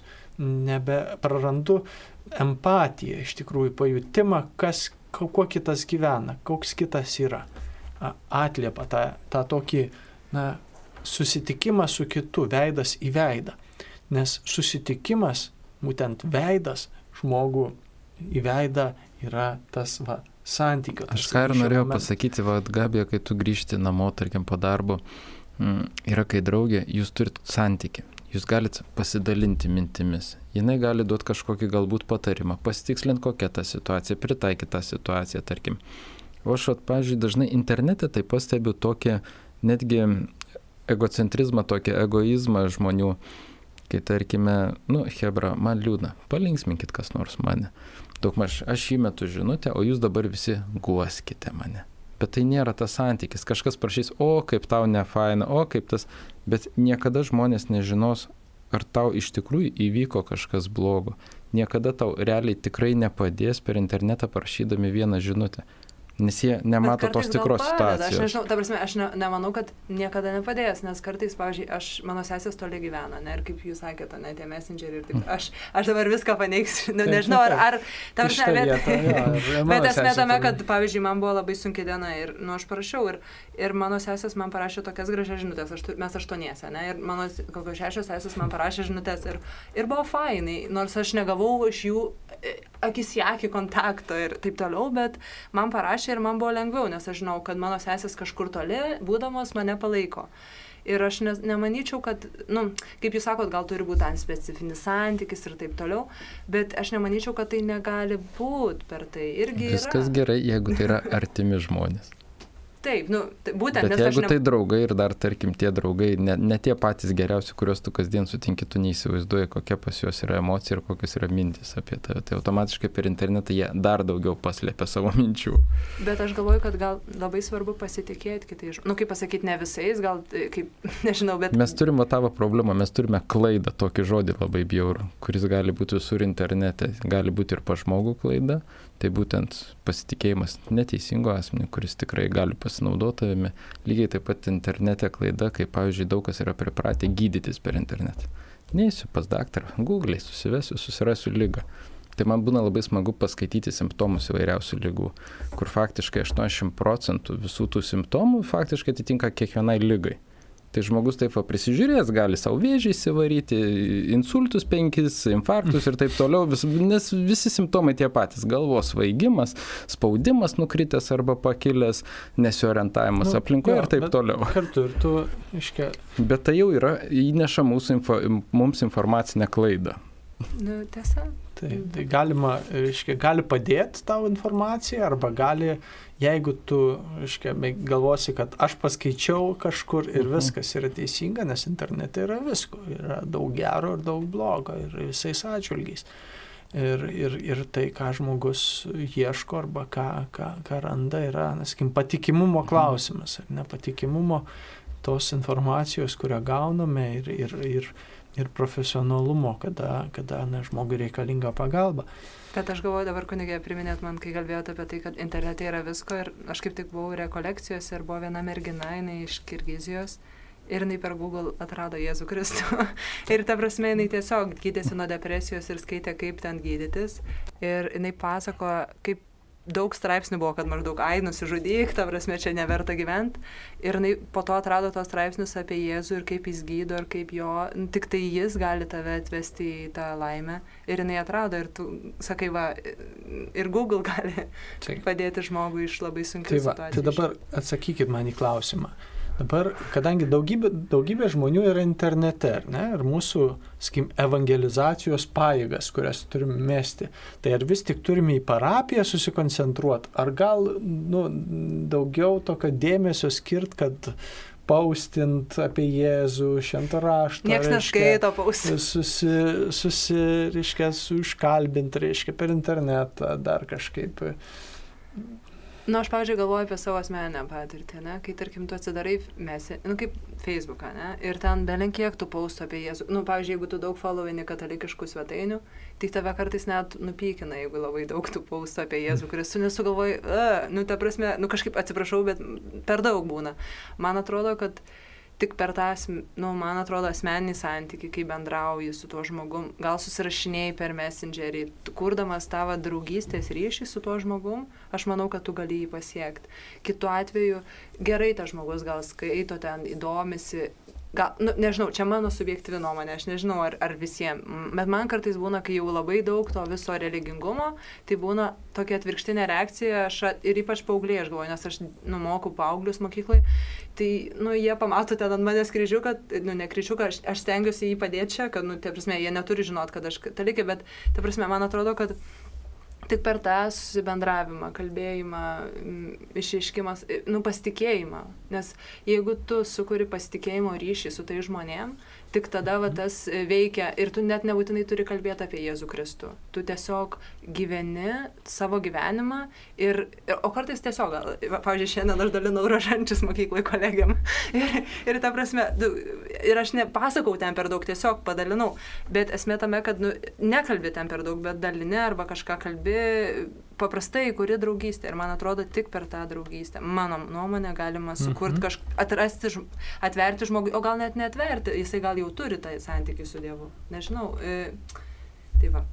Nebeprarandu empatiją, iš tikrųjų, pajutimą, kas, kuo kitas gyvena, koks kitas yra. Atliepia tą, tą tokį, na, susitikimą su kitu, veidas į veidą. Nes susitikimas, būtent veidas, žmogų į veidą yra tas, va, santykio. Aš ką ir norėjau moment. pasakyti, va, Gabija, kai tu grįžti namo, tarkim, po darbo, mm, yra kai draugė, jūs turit santykį. Jūs galite pasidalinti mintimis. Jinai gali duoti kažkokį galbūt patarimą, pasitikslinti kokią tą situaciją, pritaikyti tą situaciją, tarkim. O aš, pavyzdžiui, dažnai internete tai pastebiu tokį netgi egocentrizmą, tokį egoizmą žmonių, kai tarkime, nu, hebra, man liūdna, palinksminkit kas nors mane. Daugmaž aš įmetu žinutę, o jūs dabar visi guoskite mane. Bet tai nėra tas santykis. Kažkas prašys, o kaip tau nefaina, o kaip tas, bet niekada žmonės nežinos, ar tau iš tikrųjų įvyko kažkas blogo. Niekada tau realiai tikrai nepadės per internetą prašydami vieną žinutę. Nes jie nemato tos tikros situacijos. Aš nežinau, ta prasme, aš ne, nemanau, kad niekada nepadės, nes kartais, pavyzdžiui, aš, mano sesės toli gyvena, ne, ir kaip jūs sakėte, ne, tie messengeriai ir taip, aš, aš dabar viską paneiksiu, ne, nežinau, ar, ar ta prasme, bet, bet esmė tame, kad, pavyzdžiui, man buvo labai sunki diena ir, nu, aš parašiau ir, ir mano sesės man parašė tokias gražias žinutės, aš, mes aštuoniese, ne, ir mano kokios šešios sesės man parašė žinutės ir, ir buvo fainai, nors aš negavau iš jų akis į akį kontakto ir taip toliau, bet man parašė ir man buvo lengviau, nes aš žinau, kad mano sesės kažkur toli, būdamos, mane palaiko. Ir aš ne, nemanyčiau, kad, nu, kaip jūs sakot, gal turi būti ten specifinis santykis ir taip toliau, bet aš nemanyčiau, kad tai negali būti per tai. Irgi yra. Viskas gerai, jeigu tai yra artimi žmonės. Taip, nu, tai būtent. Bet jeigu ne... tai draugai ir dar, tarkim, tie draugai, ne, ne tie patys geriausi, kuriuos tu kasdien sutinki, tu neįsivaizduoji, kokia pas juos yra emocija ir kokios yra mintis apie tave. Tai automatiškai per internetą jie dar daugiau paslėpia savo minčių. Bet aš galvoju, kad gal labai svarbu pasitikėti kitais. Nu, kaip pasakyti, ne visais, gal, kaip, nežinau, bet... Mes turime tavo problemą, mes turime klaidą, tokį žodį labai bjaurų, kuris gali būti visur internete, gali būti ir pa žmogų klaida. Tai būtent pasitikėjimas neteisingo asmenį, kuris tikrai gali pasinaudoti tavimi. Lygiai taip pat internete klaida, kai, pavyzdžiui, daug kas yra pripratę gydytis per internetą. Neįsiu pas daktarą, Google'ai susivesiu, susirasiu lygą. Tai man būna labai smagu paskaityti simptomus įvairiausių lygų, kur faktiškai aštuoniasdešimt procentų visų tų simptomų faktiškai atitinka kiekvienai lygai. Tai žmogus taip va prisižiūrės, gali savo vėžį įsivaryti, insultus penkis, infarktus ir taip toliau, vis, nes visi simptomai tie patys - galvos svaigimas, spaudimas nukritęs arba pakilęs, nesiorientavimas nu, aplinkoje ir taip toliau. Kartu ir tu, iškia... Bet tai jau yra įneša mūsų info, mums informacinę klaidą. Nu, tiesa. Tai, tai galima, reiškia, gali padėti tau informaciją arba gali, jeigu tu, reiškia, galvosi, kad aš paskaičiau kažkur ir viskas yra teisinga, nes internete yra visko, yra daug gero ir daug blogo ir visais atžvilgiais. Ir, ir, ir tai, ką žmogus ieško arba ką, ką, ką randa, yra, neskim, patikimumo klausimas, ar ne, patikimumo tos informacijos, kurią gauname ir, ir, ir ir profesionalumo, kada, kada na, žmogui reikalinga pagalba. Bet aš galvoju, dabar kunigė priminėt man, kai kalbėjote apie tai, kad internete yra visko ir aš kaip tik buvau rekolekcijose ir buvo viena mergina, jinai iš Kirgizijos ir jinai per Google atrado Jėzų Kristų. Ir ta prasme, jinai tiesiog gydėsi nuo depresijos ir skaitė, kaip ten gydytis. Ir jinai pasako, kaip daug straipsnių buvo, kad maždaug, ai, nusižudyk, ta prasme, čia neverta gyventi. Ir jinai po to atrado tos straipsnius apie Jėzų ir kaip jis gydo ir kaip jo, nu, tik tai jis gali tave atvesti į tą laimę. Ir jinai atrado ir tu, sakai, va, ir Google gali tai padėti žmogui iš labai sunkių tai va, situacijų. Tai dabar atsakykit man į klausimą. Dabar, kadangi daugybė, daugybė žmonių yra internete, ne, ir mūsų, sakykim, evangelizacijos pajėgas, kurias turime mesti, tai ar vis tik turime į parapiją susikoncentruoti, ar gal nu, daugiau tokio dėmesio skirt, kad paustint apie Jėzų, šventą raštą. Niekas neskaito paustint. Susi, susi, reiškia, užkalbint, reiškia, per internetą dar kažkaip. Nu, aš, pavyzdžiui, galvoju apie savo asmeninę patirtį, ne? Kai, tarkim, tu atsidarai mesi, nu, kaip Facebooką, ne? Ir ten belenkiek tu paustų apie Jėzų. Nu, pavyzdžiui, jeigu tu daug followini katalikiškų svetainių, tai tave kartais net nupykina, jeigu labai daug tu paustų apie Jėzų Kristų, nes tu galvoji, nu, ta prasme, nu, kažkaip atsiprašau, bet per daug būna. Man atrodo, kad tik per tą, nu, man atrodo, asmeninį santykį, kai bendrauji su tuo žmogum, gal susirašinėjai per Messengerį, kurdamas tavo draugystės ryšį su tuo žmogum, aš manau, kad tu gali jį pasiekti. Kitu atveju, gerai tas žmogus gal skaito ten, įdomisi, gal, nu, nežinau, čia mano subjektyvi nuomonė, aš nežinau, ar, ar visiems, bet man kartais būna, kai jau labai daug to viso religingumo, tai būna tokia atvirkštinė reakcija, aš, ir ypač paaugliai, aš galvoju, nes aš nu, moku paauglius mokyklai, tai, nu, jie pamato ten ant manęs kryžiuką, nu, ne kryžiuką, aš, aš stengiuosi jį padėti čia, kad, nu, ta prasme, jie neturi žinot, kad aš katalikė, bet, ta prasme, man atrodo, kad tik per tą susibendravimą, kalbėjimą, išreiškimas, nu, pasitikėjimą. Nes jeigu tu sukuri pasitikėjimo ryšį su tai žmonėm, tik tada va, tas veikia ir tu net nebūtinai turi kalbėti apie Jėzų Kristų. Tu tiesiog gyveni savo gyvenimą ir, o kartais tiesiog, pavyzdžiui, šiandien aš dalinau rožančius mokyklai kolegiam ir, ir ta prasme, ir aš nepasakau ten per daug, tiesiog padalinau, bet esmė tame, kad nu, nekalbi ten per daug, bet dalini arba kažką kalbi paprastai, kuri draugystė. Ir man atrodo, tik per tą draugystę, mano nuomonė, galima sukurti kažką, atrasti, atverti žmogui, o gal net neatverti, jisai gal jau turi tą santykį su Dievu. Nežinau. E, tai va.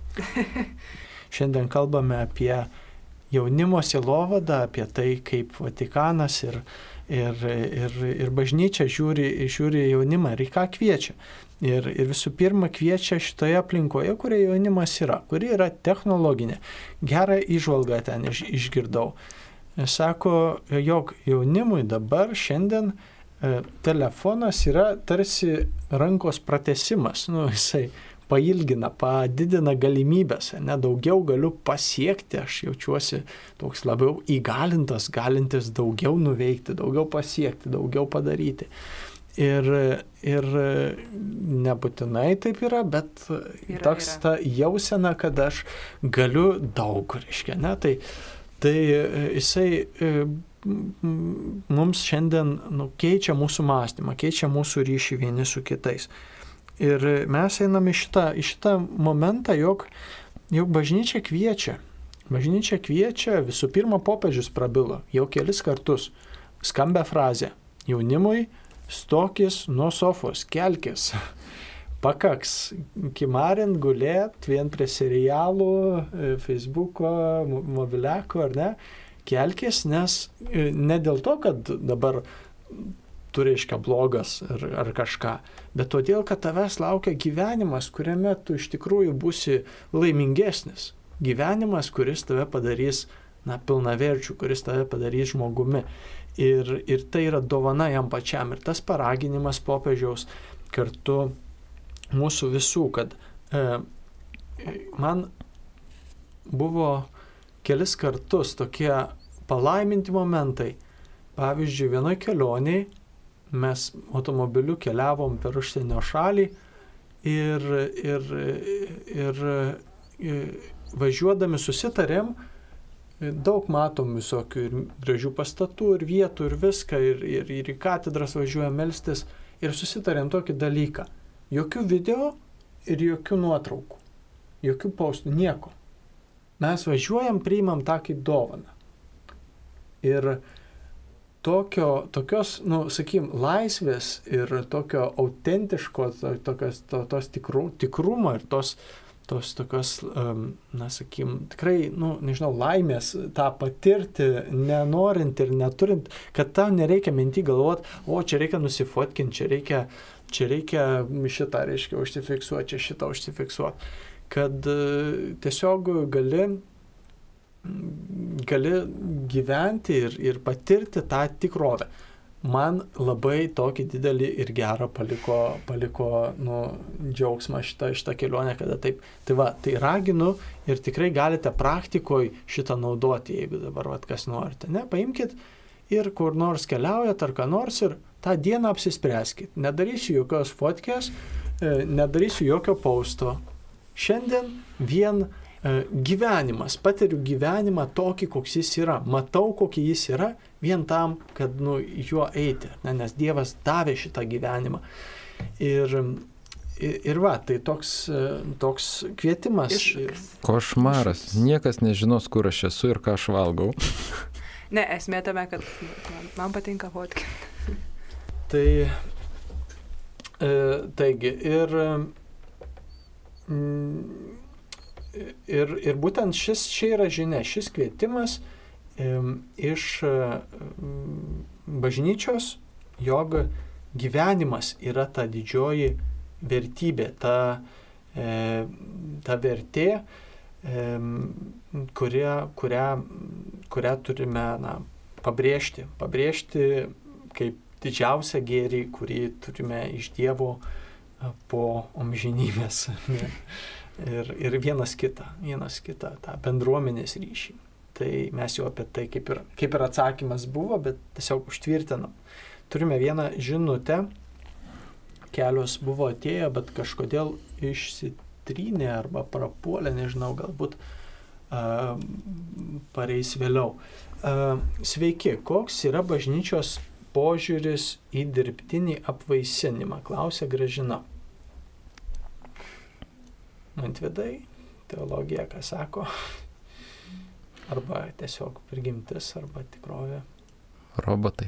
Šiandien kalbame apie jaunimo sielovadą, apie tai, kaip Vatikanas ir, ir, ir, ir bažnyčia žiūri, žiūri jaunimą ir į ką kviečia. Ir, ir visų pirma kviečia šitoje aplinkoje, kurioje jaunimas yra, kuri yra technologinė. Gerą įžvalgą ten iš, išgirdau. Sako, jog jaunimui dabar šiandien e, telefonas yra tarsi rankos pratesimas. Nu, jisai pailgina, padidina galimybės, ne, daugiau galiu pasiekti, aš jaučiuosi toks labiau įgalintas, galintis daugiau nuveikti, daugiau pasiekti, daugiau padaryti. Ir, ir nebūtinai taip yra, bet yra, toks yra. Ta jausena, kad aš galiu daug, reiškia, ne, tai, tai jisai mums šiandien nu, keičia mūsų mąstymą, keičia mūsų ryšį vieni su kitais. Ir mes einame į šitą, į šitą momentą, jog, jog bažnyčia kviečia. Bažnyčia kviečia, visų pirma, popiežius prabilo jau kelis kartus. Skambia frazė jaunimui: stokis nuo sofos, kelkis. Pakaks kimarint, gulėt, vien prie serialų, Facebooko, mobiliako, ar ne? Kelkis, nes ne dėl to, kad dabar tu reiškia blogas ar, ar kažką, bet todėl, kad tavęs laukia gyvenimas, kuriame tu iš tikrųjų būsi laimingesnis. Gyvenimas, kuris tave padarys, na, pilnaverčių, kuris tave padarys žmogumi. Ir, ir tai yra dovana jam pačiam. Ir tas paraginimas popiežiaus kartu mūsų visų, kad e, man buvo kelis kartus tokie palaiminti momentai. Pavyzdžiui, vienoj kelioniai mes automobiliu keliavom per užsienio šalį ir, ir, ir, ir važiuodami susitarėm, daug matom visokių ir gražių pastatų, ir vietų, ir viską, ir, ir, ir į katedras važiuojam melstis ir susitarėm tokį dalyką. Jokių video ir jokių nuotraukų, jokių postų, nieko. Mes važiuojam, priimam tą kaip dovaną. Ir tokio, tokios, nu, sakykim, laisvės ir tokio autentiško, to, tokios, to, tos tikru, tikrumo ir tos, tos tokios, um, na, sakykim, tikrai, nu, nežinau, laimės tą patirti, nenorint ir neturint, kad tau nereikia minti galvoti, o čia reikia nusifotkinti, čia reikia, čia reikia šitą, reiškia, užsifiksuoti, čia šitą užsifiksuoti. Kad tiesiog gali, gali gyventi ir, ir patirti tą tikrovę. Man labai tokį didelį ir gerą paliko, paliko nu, džiaugsmą šitą, šitą kelionę, kada taip. Tai va, tai raginu ir tikrai galite praktikoje šitą naudoti, jeigu dabar vat, kas norite. Ne? Paimkit ir kur nors keliaujat ar ką nors ir tą dieną apsispręskit. Nedarysiu jokios fotkės, nedarysiu jokio posto. Šiandien vien e, gyvenimas, patiriu gyvenimą tokį, koks jis yra, matau, kokį jis yra, vien tam, kad nu, juo eiti, ne, nes Dievas davė šitą gyvenimą. Ir, ir, ir va, tai toks, toks kvietimas. Iššūkis. Košmaras, niekas nežinos, kur aš esu ir ką aš valgau. Ne, esmė tame, kad man, man patinka fotkinti. Tai, e, taigi, ir Ir, ir būtent šis, čia yra žinia, šis kvietimas um, iš um, bažnyčios, jog gyvenimas yra ta didžioji vertybė, ta, e, ta vertė, e, kurią, kurią, kurią turime na, pabrėžti, pabrėžti kaip didžiausią gėrį, kurį turime iš Dievo po amžinybės. ir, ir vienas kitą, vienas kitą, tą bendruomenės ryšį. Tai mes jau apie tai kaip ir, kaip ir atsakymas buvo, bet tiesiog užtvirtinam. Turime vieną žinutę, kelios buvo atėję, bet kažkodėl išsitrynė arba prapuolė, nežinau, galbūt uh, pareis vėliau. Uh, sveiki, koks yra bažnyčios požiūris į dirbtinį apvaisinimą? Klausė Gražina. Mantvidai, teologija, ką sako? Arba tiesiog prigimtis, arba tikrovė. Robotai.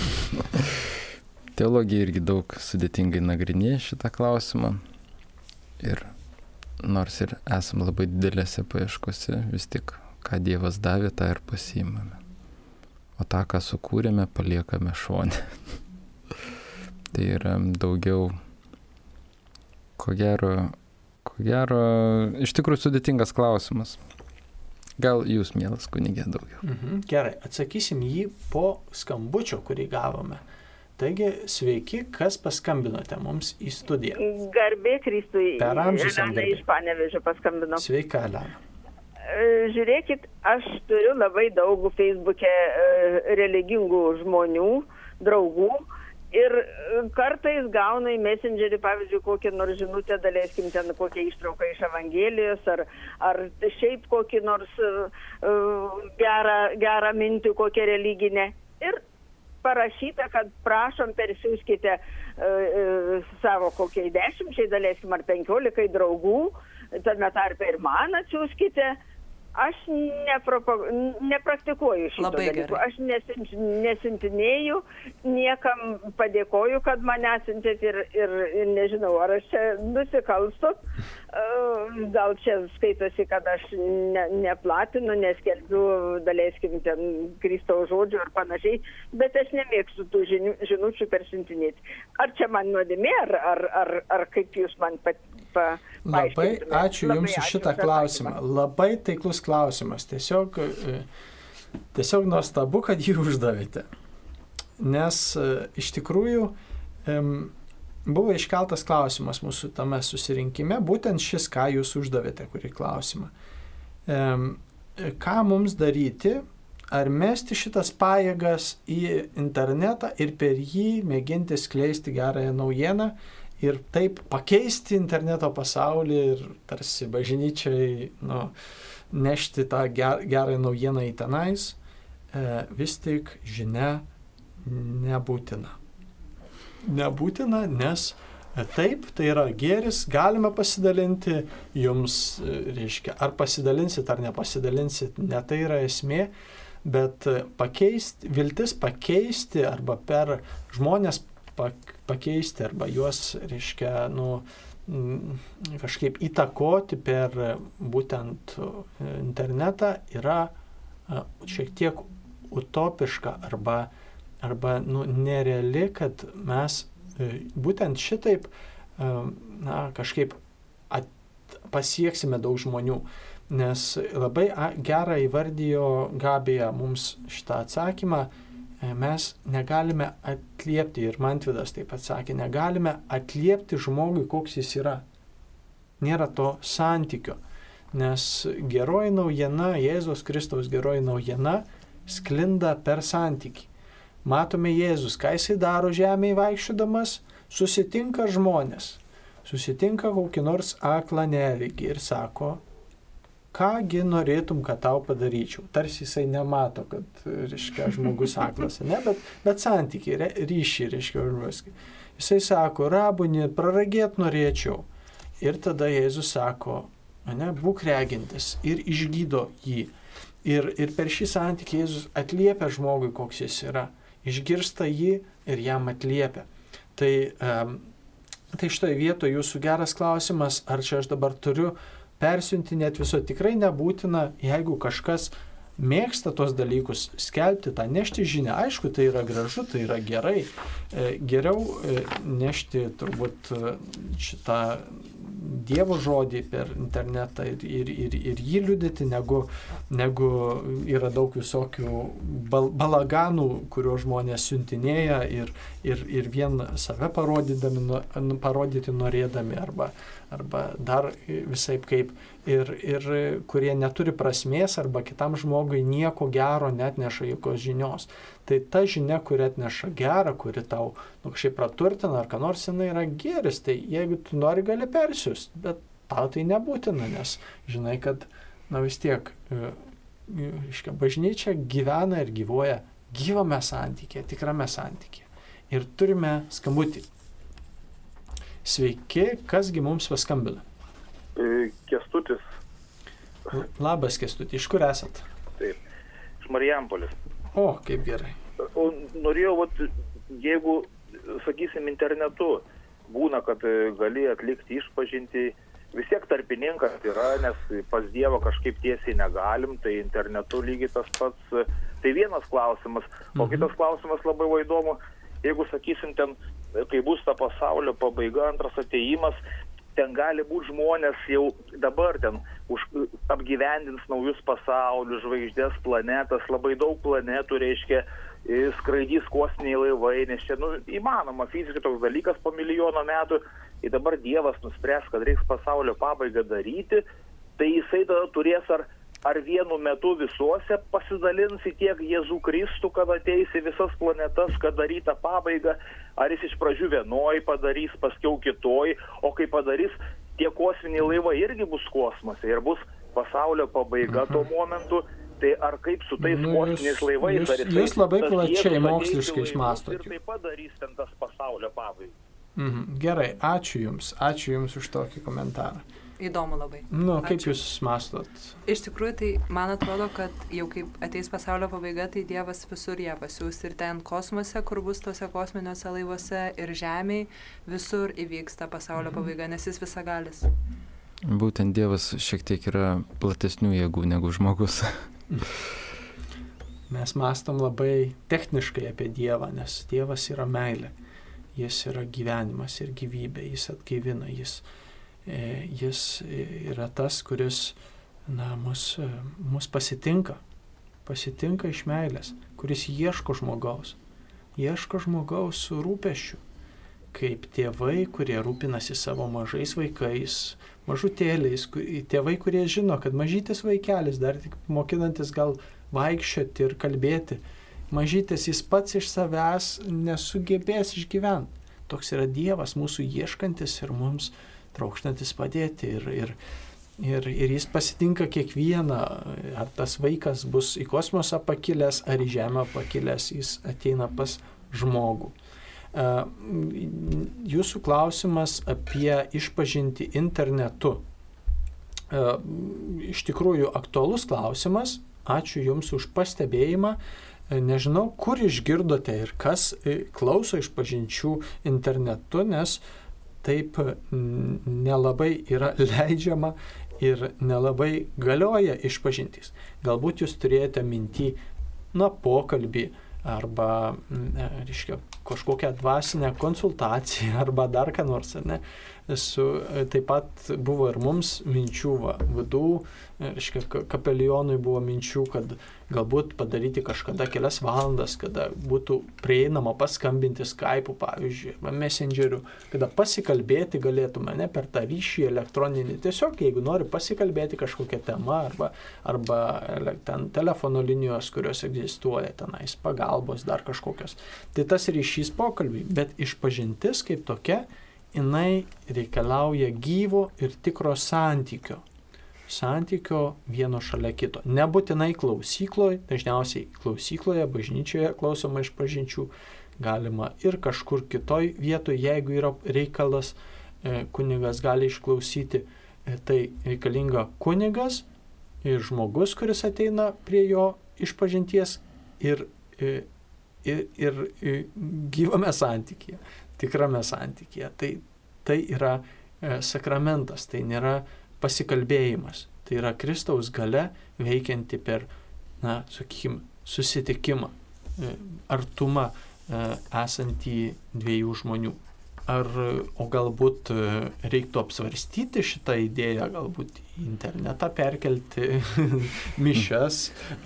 Teologija irgi daug sudėtingai nagrinėja šitą klausimą. Ir nors ir esam labai didelėse paieškose, vis tik, ką Dievas davė, tą ir pasiimame. O tą, ką sukūrėme, paliekame šone. Tai yra daugiau, ko gero, ko gero, iš tikrųjų sudėtingas klausimas. Gal jūs, mielas kunigė, daugiau? Mhm, gerai, atsakysim jį po skambučio, kurį gavome. Taigi, sveiki, kas paskambinote mums į studiją? Garbė Kristui. Per amžius Elena garbė. iš Panevėžio paskambino. Sveika, Elena. Žiūrėkit, aš turiu labai daug Facebook'e religingų žmonių, draugų. Ir kartais gauna į Messengerį, pavyzdžiui, kokią nors žinutę, daleiskim ten kokią ištrauką iš Evangelijos, ar, ar šiaip kokį nors uh, gerą, gerą mintį, kokią religinę. Ir parašyta, kad prašom persiųskite uh, uh, savo kokiai dešimčiai, daleiskim, ar penkiolikai draugų, tame tarpe ir man atsiųskite. Aš nepropa- nepraktikuoju šito Labai dalyko. gerai. Aš nesint, nesintinėju, niekam padėkoju, kad mane siuntėt ir, ir, ir nežinau, ar aš čia nusikalstu. Gal čia skaitosi, kad aš ne, neplatinu, neskelbiu, daleiskim, ten Kristaus žodžių ir panašiai, bet aš nemėgstu tų žinių, žinučių persiuntinėti. Ar čia man nuodėmė, ar, ar, ar, ar kaip jūs man pat, pa, Labai ačiū Labai Jums už ačiū šitą už klausimą. atsakymą. Labai taiklus klausimas. Tiesiog, tiesiog nuostabu, kad jį uždavėte. Nes iš tikrųjų buvo iškeltas klausimas mūsų tame susirinkime, būtent šis, ką Jūs uždavėte, kurį klausimą. Ką mums daryti, ar mesti šitas pajėgas į internetą ir per jį mėginti skleisti gerąją naujieną, ir taip pakeisti interneto pasaulį ir tarsi bažnyčiai nu, nešti tą ger, gerą naujieną į tenais, e, vis tik žinia nebūtina. Nebūtina, nes e, taip, tai yra gėris, galime pasidalinti, jums, e, reiškia, ar pasidalinsit, ar nepasidalinsit, ne tai yra esmė, bet pakeisti, viltis pakeisti arba per žmonės pakeisti arba juos, reiškia, nu, kažkaip įtakoti per būtent internetą yra šiek tiek utopiška arba, arba nu, nereali, kad mes būtent šitaip na, kažkaip at, pasieksime daug žmonių. Nes labai gerą įvardijo Gabija mums šitą atsakymą. Mes negalime atliepti, ir Mantvidas taip pat sakė, negalime atliepti žmogui, koks jis yra. Nėra to santykio, nes geroji naujiena, Jėzaus Kristaus geroji naujiena sklinda per santykį. Matome Jėzus, ką jisai daro žemėje vaikščiodamas, susitinka žmonės, susitinka kokį nors aklą neregį ir sako, kągi norėtum, kad tau padaryčiau. Tarsi jisai nemato, kad, reiškia, žmogus aklas, ne, bet, bet santykiai, ryšį, reiškia, užvaski. Jisai sako, rabuni, praragėt norėčiau. Ir tada Jėzus sako, ne, būk regintis ir išgydo jį. Ir, ir per šį santykį Jėzus atliepia žmogui, koks jis yra. Išgirsta jį ir jam atliepia. Tai, um, tai šitoje vietoje jūsų geras klausimas, ar čia aš dabar turiu persiuntinėti viso, tikrai nebūtina, jeigu kažkas mėgsta tos dalykus skelbti, tą nešti žinią. Aišku, tai yra gražu, tai yra gerai. E, geriau e, nešti turbūt šitą Dievo žodį per internetą ir, ir, ir, ir jį liudyti, negu, negu yra daug visokių bal, balaganų, kurio žmonės siuntinėja ir, ir, ir vien save parodydami, parodyti norėdami arba, arba dar visaip kaip ir, ir kurie neturi prasmės arba kitam žmogui nieko gero net neša jokios žinios. Tai ta žinia, kuri atneša gerą, kuri tau nu, kažkaip praturtina ar ką nors, jinai yra gėris, tai jeigu tu nori, gali persiųsti, bet tau tai nebūtina, nes žinai, kad na, vis tiek iškia, bažnyčia gyvena ir gyvuoja gyvame santykėje, tikrame santykėje. Ir turime skambutį. Sveiki, kasgi mums paskambina? Kęstutis. Labas, Kęstutis, iš kur esat? Taip, iš Marijampolės. O, kaip gerai. O norėjau, vat, jeigu, sakysim, internetu būna, kad gali atlikti išpažintį, vis tiek tarpininkas yra, nes pas Dievą kažkaip tiesiai negalim, tai internetu lygiai tas pats. Tai vienas klausimas. O kitas klausimas labai va įdomu, jeigu, sakysim, ten, kai bus ta pasaulio pabaiga, antras atėjimas, ten gali būti žmonės jau dabar ten už, apgyvendins naujus pasaulius, žvaigždės, planetas, labai daug planetų, reiškia, skraidys kosminiai laivai, nes čia nu, įmanoma fiziškai toks dalykas po milijono metų, ir dabar Dievas nuspręs, kad reiks pasaulio pabaigą daryti, tai jisai tada turės ar, ar vienu metu visuose pasidalins į tiek Jėzų Kristų, kad ateis į visas planetas, kad daryta pabaiga, ar jis iš pradžių vienoj padarys, paskiau kitoj, o kai padarys, tie kosminiai laivai irgi bus kosmose ir bus pasaulio pabaiga tuo momentu, tai ar kaip su tais nu, kosminiais laivais, jūs, ar jisai, jūs labai plačiai moksliškai išmąstote. Ir taip padarys ten tas pasaulio pabaiga. Mhm. Gerai, ačiū Jums, ačiū Jums už tokį komentarą. įdomu labai. Nu, kaip Ačiū. jūs mastot? Iš tikrųjų, tai man atrodo, kad jau kaip ateis pasaulio pabaiga, tai Dievas visur ją pasiūs ir ten kosmose, kur bus tose kosminiuose laivuose ir žemėj, visur įvyks ta pasaulio pabaiga, nes jis visagalis. Būtent Dievas šiek tiek yra platesnių jėgų negu žmogus. Mes mastom labai techniškai apie Dievą, nes Dievas yra meilė. Jis yra gyvenimas ir gyvybė, jis atgaivina, jis, e, jis yra tas, kuris na, mus, mus pasitinka, pasitinka iš meilės, kuris ieško žmogaus, ieško žmogaus su rūpesčiu, kaip tėvai, kurie rūpinasi savo mažais vaikais, mažutėliais, tėvai, kurie žino, kad mažytis vaikelis, dar tik mokinantis gal vaikščioti ir kalbėti, mažytis jis pats iš savęs nesugebės išgyventi. Toks yra Dievas mūsų ieškantis ir mums traukštantis padėti. Ir, ir, ir, ir jis pasitinka kiekvieną, ar tas vaikas bus į kosmosą pakilęs, ar į žemę pakilęs, jis ateina pas žmogų. Jūsų klausimas apie išpažinti internetu. Iš tikrųjų aktualus klausimas. Ačiū Jums už pastebėjimą. Nežinau, kur išgirdote ir kas klauso išpažinčių internetu, nes taip nelabai yra leidžiama ir nelabai galioja išpažintys. Galbūt jūs turėjote mintį, na, pokalbį arba, reiškia, kažkokią dvasinę konsultaciją arba dar ką nors, ar ne? Su, taip pat buvo ir mums minčių, va, vadų, reiškia, kapelionui buvo minčių, kad galbūt padaryti kažkada kelias valandas, kada būtų prieinama paskambinti Skype'u, pavyzdžiui, arba Messengeriu, kada pasikalbėti galėtume, ne, per tą ryšį elektroninį. Tiesiog, jeigu nori pasikalbėti kažkokią temą, arba, arba ten telefono linijos, kurios egzistuoja tenais, pagalbos, dar kažkokios. Tai tas ryšys pokalbiai, bet išpažintis kaip tokia, jinai reikalauja gyvo ir tikro santykio. Santykio vieno šalia kito. Nebūtinai klausykloje, dažniausiai klausykloje, bažnyčioje klausoma išpažinčių, galima ir kažkur kitoj vietoje, jeigu yra reikalas, kunigas gali išklausyti, tai reikalinga kunigas ir žmogus, kuris ateina prie jo išpažinties ir, ir, ir, ir gyvame santykyje. Tikrame santykyje. Tai, tai yra e, sakramentas, tai nėra pasikalbėjimas. Tai yra Kristaus galia veikianti per, na, sakykime, susitikimą, e, artumą e, esantį dviejų žmonių. Ar, o galbūt reiktų apsvarstyti šitą idėją, galbūt į internetą perkelti mišias,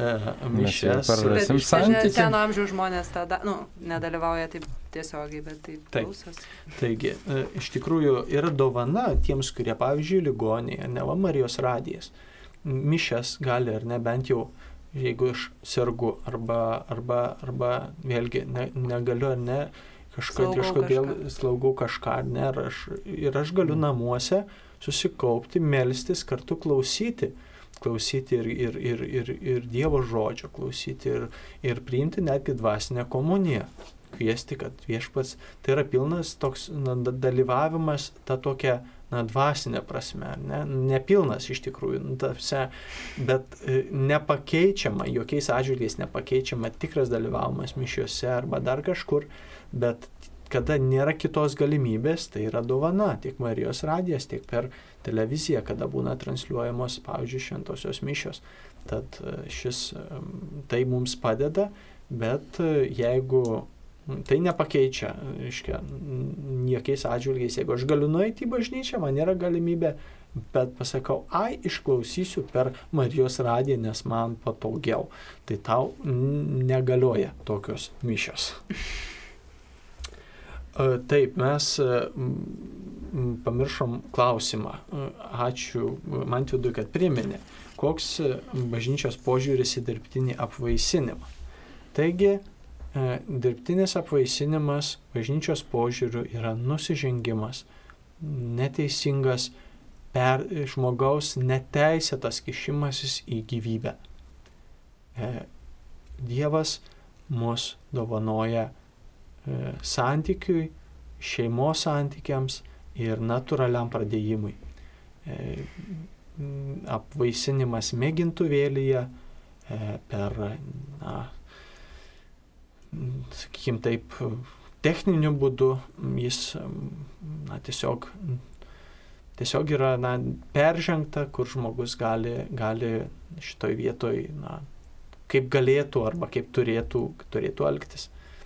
mišias. Bet seno amžiaus žmonės tada, nu, nedalyvauja taip tiesiogiai, bet taip, taip klausos. Taigi, iš tikrųjų yra dovana tiems, kurie, pavyzdžiui, ligoniai, ar ne, va, Marijos radijas. Mišias gali, ar ne, bent jau, jeigu aš sergu, arba, arba, arba vėlgi ne, negaliu, ar ne, Kažkad, kažkodėl kažką. slaugau kažką, ne, ir aš, ir aš galiu namuose susikaupti, melstis, kartu klausyti, klausyti ir, ir, ir, ir, ir Dievo žodžio, klausyti ir, ir priimti netgi dvasinę komuniją, kviesti, kad viešpats, tai yra pilnas toks na, dalyvavimas, ta tokia na, dvasinė prasme, ne, nepilnas iš tikrųjų, nu, tavse, bet e, nepakeičiama, jokiais atžvilgiais nepakeičiama tikras dalyvavimas mišiuose arba dar kažkur, bet kada nėra kitos galimybės, tai yra dovana, tiek Marijos radijas, tiek per televiziją, kada būna transliuojamos, pavyzdžiui, šventosios mišios. Tad šis, tai mums padeda, bet jeigu tai nepakeičia, reiškia, niekiais atžvilgiais, jeigu aš galiu nueiti į bažnyčią, man nėra galimybė, bet pasakau, ai, išklausysiu per Marijos radiją, nes man patogiau. Tai tau negalioja tokios mišios. Taip, mes pamiršom klausimą. Ačiū Mantvidui, kad priminė, koks bažnyčios požiūris į dirbtinį apvaisinimą. Taigi, dirbtinis apvaisinimas bažnyčios požiūriu yra nusižengimas, neteisingas, per žmogaus neteisėtas kišimasis į gyvybę. Dievas mus dovanoja santykiui, šeimos santykiams ir natūraliam pradėjimui. apvaisinimas mėgintuvėlyje, per, na, sakykime taip, techniniu būdu jis na, tiesiog, tiesiog yra na, peržengta, kur žmogus gali, gali šitoj vietoj, na, kaip galėtų arba kaip turėtų, turėtų elgtis.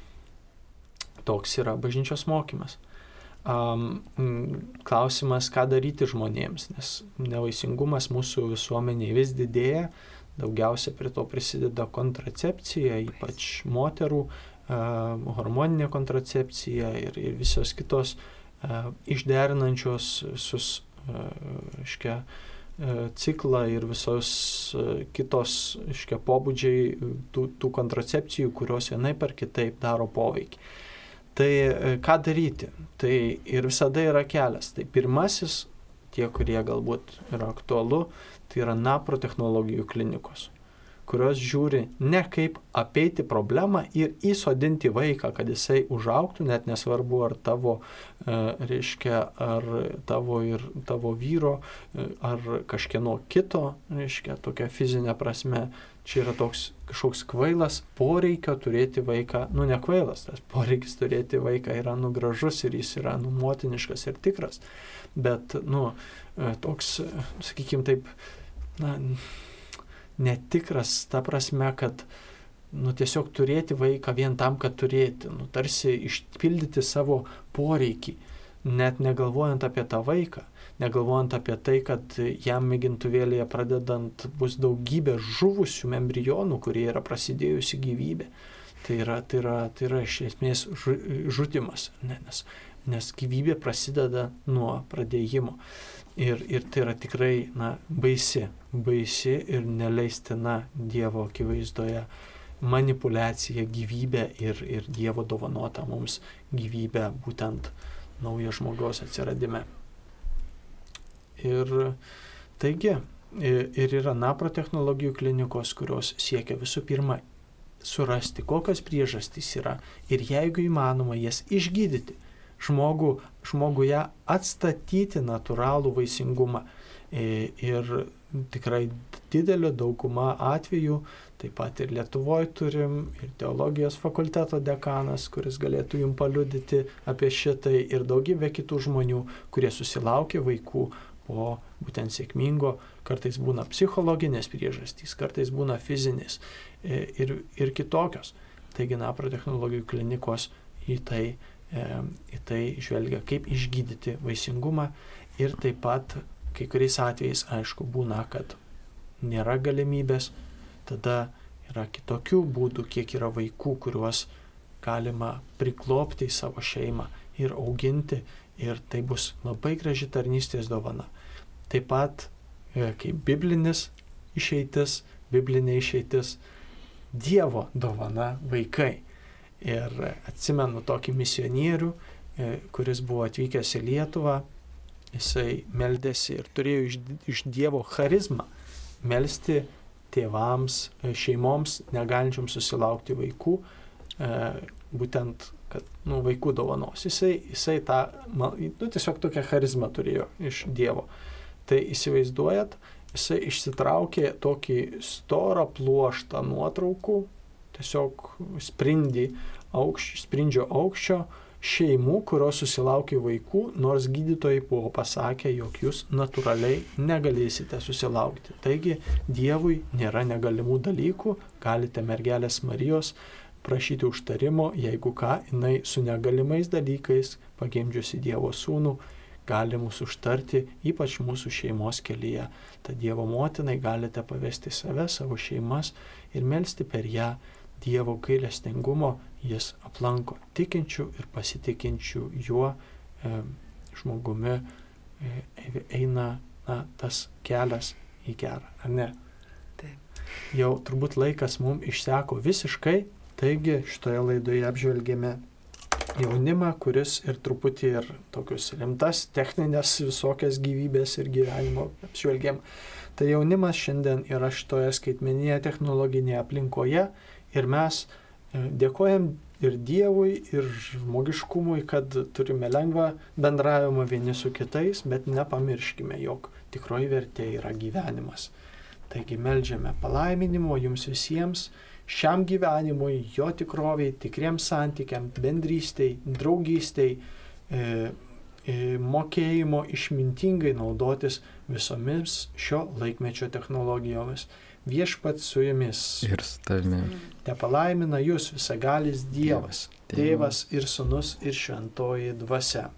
Toks yra bažnyčios mokymas. Um, klausimas, ką daryti žmonėms, nes nevaisingumas mūsų visuomeniai vis didėja, daugiausia prie to prisideda kontracepcija, ypač moterų, uh, hormoninė kontracepcija ir, ir visos kitos uh, išderinančios visus uh, iškia, uh, ciklą ir visos uh, kitos iškia, pobūdžiai tų, tų kontracepcijų, kurios vienaip ar kitaip daro poveikį. Tai ką daryti? Tai ir visada yra kelias. Tai pirmasis, tie, kurie galbūt yra aktualu, tai yra NAPRO technologijų klinikos, kurios žiūri ne kaip apeiti problemą ir įsodinti vaiką, kad jisai užaugtų, net nesvarbu ar tavo, e, reiškia, ar tavo ir tavo vyro, e, ar kažkieno kito, reiškia, tokia fizinė prasme. Čia yra toks kažkoks kvailas poreikio turėti vaiką, nu ne kvailas, tas poreikis turėti vaiką yra nu gražus ir jis yra nu motiniškas ir tikras, bet nu toks, sakykime taip, na, netikras ta prasme, kad nu tiesiog turėti vaiką vien tam, kad turėti, nu tarsi išpildyti savo poreikį, net negalvojant apie tą vaiką. Negalvojant apie tai, kad jam mėgintuvėlėje pradedant bus daugybė žuvusių embrionų, kurie yra prasidėjusi gyvybė. Tai yra, tai yra, tai yra iš esmės žudimas, ne, nes, nes gyvybė prasideda nuo pradėjimo. Ir, ir tai yra tikrai na, baisi, baisi ir neleistina Dievo akivaizdoje manipuliacija gyvybė ir, ir Dievo dovanota mums gyvybė būtent naujo žmogaus atsiradime. Ir taigi, ir yra NAPRO technologijų klinikos, kurios siekia visų pirma surasti, kokios priežastys yra ir jeigu įmanoma jas išgydyti, žmogų, žmoguje atstatyti natūralų vaisingumą. Ir tikrai didelė dauguma atvejų, taip pat ir Lietuvoje turim, ir teologijos fakulteto dekanas, kuris galėtų jums paliudyti apie šitai, ir daugybė kitų žmonių, kurie susilaukė vaikų po būtent sėkmingo, kartais būna psichologinės priežastys, kartais būna fizinės ir, ir kitokios. Taigi NAPRO technologijų klinikos į tai, į tai žvelgia, kaip išgydyti vaisingumą ir taip pat kai kuriais atvejais, aišku, būna, kad nėra galimybės, tada yra kitokių būdų, kiek yra vaikų, kuriuos galima priklopti į savo šeimą ir auginti, ir tai bus labai graži tarnystės dovana. Taip pat, kaip biblinis išeitis, biblinė išeitis, Dievo dovana vaikai. Ir atsimenu tokį misionierių, kuris buvo atvykęs į Lietuvą, jisai meldėsi ir turėjo iš, iš Dievo charizmą melsti tėvams, šeimoms, negalinčioms susilaukti vaikų, būtent, kad nu, vaikų dovanos. Jisai, jisai tą, nu, tiesiog tokią charizmą turėjo iš Dievo. Tai įsivaizduojat, jisai išsitraukė tokį storą pluoštą nuotraukų, tiesiog sprindį aukš, sprindžio aukščio šeimų, kurios susilaukė vaikų, nors gydytojai buvo pasakę, jog jūs natūraliai negalėsite susilaukti. Taigi Dievui nėra negalimų dalykų, galite mergelės Marijos prašyti užtarimo, jeigu ką, jinai su negalimais dalykais, pagimdžiusi Dievo sūnų, gali mūsų užtarti, ypač mūsų šeimos kelyje. Tad Dievo motinai galite pavesti save, savo šeimas ir melsti per ją Dievo gailestingumo, jis aplanko tikinčių ir pasitikinčių juo e, žmogumi e, eina na, tas kelias į gerą, ar ne? Taip. Jau turbūt laikas mums išseko visiškai, taigi šitoje laidoje apžvelgėme jaunimą, kuris ir truputį ir tokius rimtas techninės visokias gyvybės ir gyvenimo apžvelgėm. Tai jaunimas šiandien yra šitoje skaitmeninėje technologinėje aplinkoje ir mes dėkojam ir Dievui, ir žmogiškumui, kad turime lengvą bendravimą vieni su kitais, bet nepamirškime, jog tikroji vertė yra gyvenimas. Taigi meldžiame palaiminimo jums visiems, šiam gyvenimui, jo tikroviai, tikriems santykiam, bendrystei, draugystei, e, e, mokėjimo išmintingai naudotis visomis šio laikmečio technologijomis. Viešpats su jumis. Ir su tavimi. Te palaimina jūs visagalis Dievas, Tėvas Tėvas ir Sūnus ir Šventoji Dvasia.